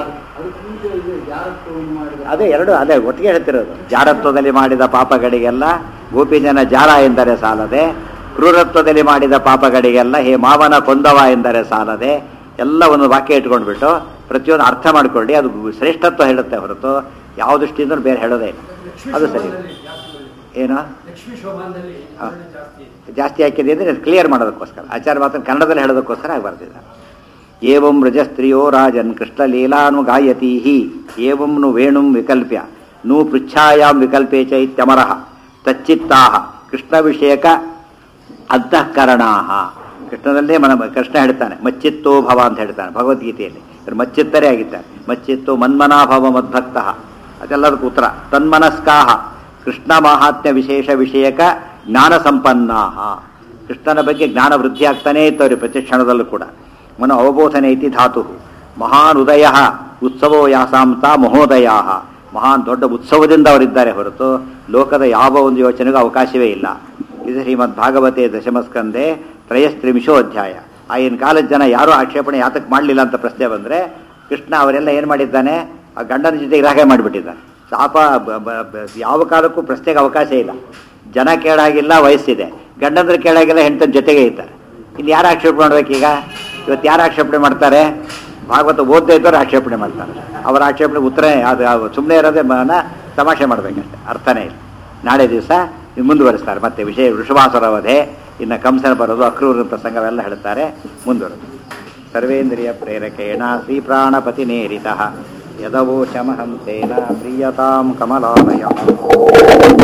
ಅದೇ ಎರಡು ಅದೇ ಒಟ್ಟಿಗೆ ಹೇಳ್ತಿರೋದು. ಜಾರತ್ವದಲ್ಲಿ ಮಾಡಿದ ಪಾಪಗಳಿಗೆಲ್ಲ ಗೋಪಿ ಜನ ಜಾರ ಎಂದರೆ ಸಾಲದೆ, ಕ್ರೂರತ್ವದಲ್ಲಿ ಮಾಡಿದ ಪಾಪಗಳಿಗೆಲ್ಲ ಹೇ ಮಾವನ ಕೊಂದವ ಎಂದರೆ ಸಾಲದೆ. ಎಲ್ಲ ಒಂದು ವಾಕ್ಯ ಇಟ್ಕೊಂಡ್ಬಿಟ್ಟು ಪ್ರತಿಯೊಂದು ಅರ್ಥ ಮಾಡಿಕೊಳ್ಳಿ, ಅದು ಶ್ರೇಷ್ಠತ್ವ ಹೇಳುತ್ತೆ ಹೊರತು ಯಾವ ದೃಷ್ಟಿಯಿಂದ ಬೇರೆ ಹೇಳೋದೇ ಇಲ್ಲ. ಅದು ಸರಿ. ಏನು ಜಾಸ್ತಿ ಹಾಕಿದೆ ಅಂದರೆ ಕ್ಲಿಯರ್ ಮಾಡೋದಕ್ಕೋಸ್ಕರ ಆಚಾರ್ಯ ಮಾತ್ರ ಕನ್ನಡದಲ್ಲಿ ಹೇಳೋದಕ್ಕೋಸ್ಕರ ಆಗಿ ಬರ್ತಿದ್ದಾರೆ. ಏವಂ ರಜಸ್ತ್ರಿಯೋ ರಾಜನ್ ಕೃಷ್ಣ ಲೀಲಾನು ಗಾಯತಿ ಏವಂ ನು ವೇಣುಂ ವಿಕಲ್ಪ್ಯ ನು ಪೃಚ್ಛಾಯಾಂ ವಿಕಲ್ಪೇ ಚ ಇತ್ಯಮರಃ ತಚ್ಚಿತ್ತಾಹ ಕೃಷ್ಣ ವಿಷಯಕ ಅಂತಃಕರಣಾಹ. ಕೃಷ್ಣದಲ್ಲೇ ಕೃಷ್ಣ ಹೇಳ್ತಾನೆ ಮಚ್ಚಿತ್ತೋ ಭವ ಅಂತ ಹೇಳ್ತಾನೆ ಭಗವದ್ಗೀತೆಯಲ್ಲಿ. ಮಚ್ಚಿತ್ತರೇ ಆಗಿದ್ದಾರೆ. ಮಚ್ಚಿತ್ತೋ ಮನ್ಮನಾಭವ ಮದ್ಭಕ್ತ, ಅದೆಲ್ಲದಕ್ಕೂ ಉತ್ತರ. ತನ್ಮನಸ್ಕಾಹ ಕೃಷ್ಣ ಮಾಹಾತ್ಮ್ಯ ವಿಶೇಷ ವಿಷಯಕ ಜ್ಞಾನ ಸಂಪನ್ನಾಹ. ಕೃಷ್ಣನ ಬಗ್ಗೆ ಜ್ಞಾನ ವೃದ್ಧಿ ಆಗ್ತಾನೇ ಇತ್ತವ್ರಿ ಪ್ರತಿ ಕ್ಷಣದಲ್ಲೂ ಕೂಡ. ಮನೋ ಅವಬೋಧನೆ ಇತಿ ಧಾತು ಮಹಾನ್ ಉದಯ ಉತ್ಸವೋ ಯಾಸಾಂತ ಮಹೋದಯ. ಮಹಾನ್ ದೊಡ್ಡ ಉತ್ಸವದಿಂದ ಅವರಿದ್ದಾರೆ ಹೊರತು ಲೋಕದ ಯಾವ ಒಂದು ಯೋಚನೆಗೂ ಅವಕಾಶವೇ ಇಲ್ಲ. ಇದು ಶ್ರೀಮದ್ ಭಾಗವತೆ ದಶಮಸ್ಕಂದೆ ತ್ರಯಸ್ತ್ರಿಮಿಷೋ ಅಧ್ಯಾಯ. ಆಗಿನ ಕಾಲದ ಜನ ಯಾರೂ ಆಕ್ಷೇಪಣೆ ಯಾತಕ್ಕೆ ಮಾಡಲಿಲ್ಲ ಅಂತ ಪ್ರಶ್ನೆ ಬಂದರೆ, ಕೃಷ್ಣ ಅವರೆಲ್ಲ ಏನು ಮಾಡಿದ್ದಾನೆ, ಆ ಗಂಡನ ಜೊತೆ ಇರಾಗೆ ಮಾಡಿಬಿಟ್ಟಿದ್ದಾನೆ. ಶಾಪ ಯಾವ ಕಾಲಕ್ಕೂ ಪ್ರಶ್ನೆಗೆ ಅವಕಾಶ ಇಲ್ಲ. ಜನ ಕೇಳಾಗಿಲ್ಲ, ವಯಸ್ಸಿದೆ. ಗಂಡಂದ್ರೆ ಕೇಳಾಗಿಲ್ಲ, ಹೆಂಡತನ ಜೊತೆಗೆ ಇದ್ದಾರೆ. ಇನ್ನು ಯಾರು ಆಕ್ಷೇಪಣೆ ಮಾಡ್ಬೇಕೀಗ? ಇವತ್ತು ಯಾರು ಆಕ್ಷೇಪಣೆ ಮಾಡ್ತಾರೆ? ಭಾಗವತ ಓದ್ತಾ ಇದ್ದವ್ರು ಆಕ್ಷೇಪಣೆ ಮಾಡ್ತಾರೆ. ಅವರ ಆಕ್ಷೇಪಣೆ ಉತ್ತರ ಅದು ಸುಮ್ಮನೆ ಇರೋದೇ ತಮಾಷೆ ಮಾಡಬೇಕಷ್ಟೆ, ಅರ್ಥನೇ ಇಲ್ಲ. ನಾಳೆ ದಿವಸ ಮುಂದುವರಿಸ್ತಾರೆ ಮತ್ತೆ ವಿಷಯ ವೃಷಭಾಸುರ ವಧೆ, ಇನ್ನು ಕಂಸನ ಬರೋದು, ಅಕ್ರೂರ ಪ್ರಸಂಗವೆಲ್ಲ ಹೇಳ್ತಾರೆ, ಮುಂದುವರೆದು. ಸರ್ವೇಂದ್ರಿಯ ಪ್ರೇರಕೇಣ ಶ್ರೀ ಪ್ರಾಣಪತಿ ನೇರಿತಃ ಯದವೋಚಮಹಂ ತೇನ ಪ್ರೀಯತಾಂ ಕಮಲಾಲಯ.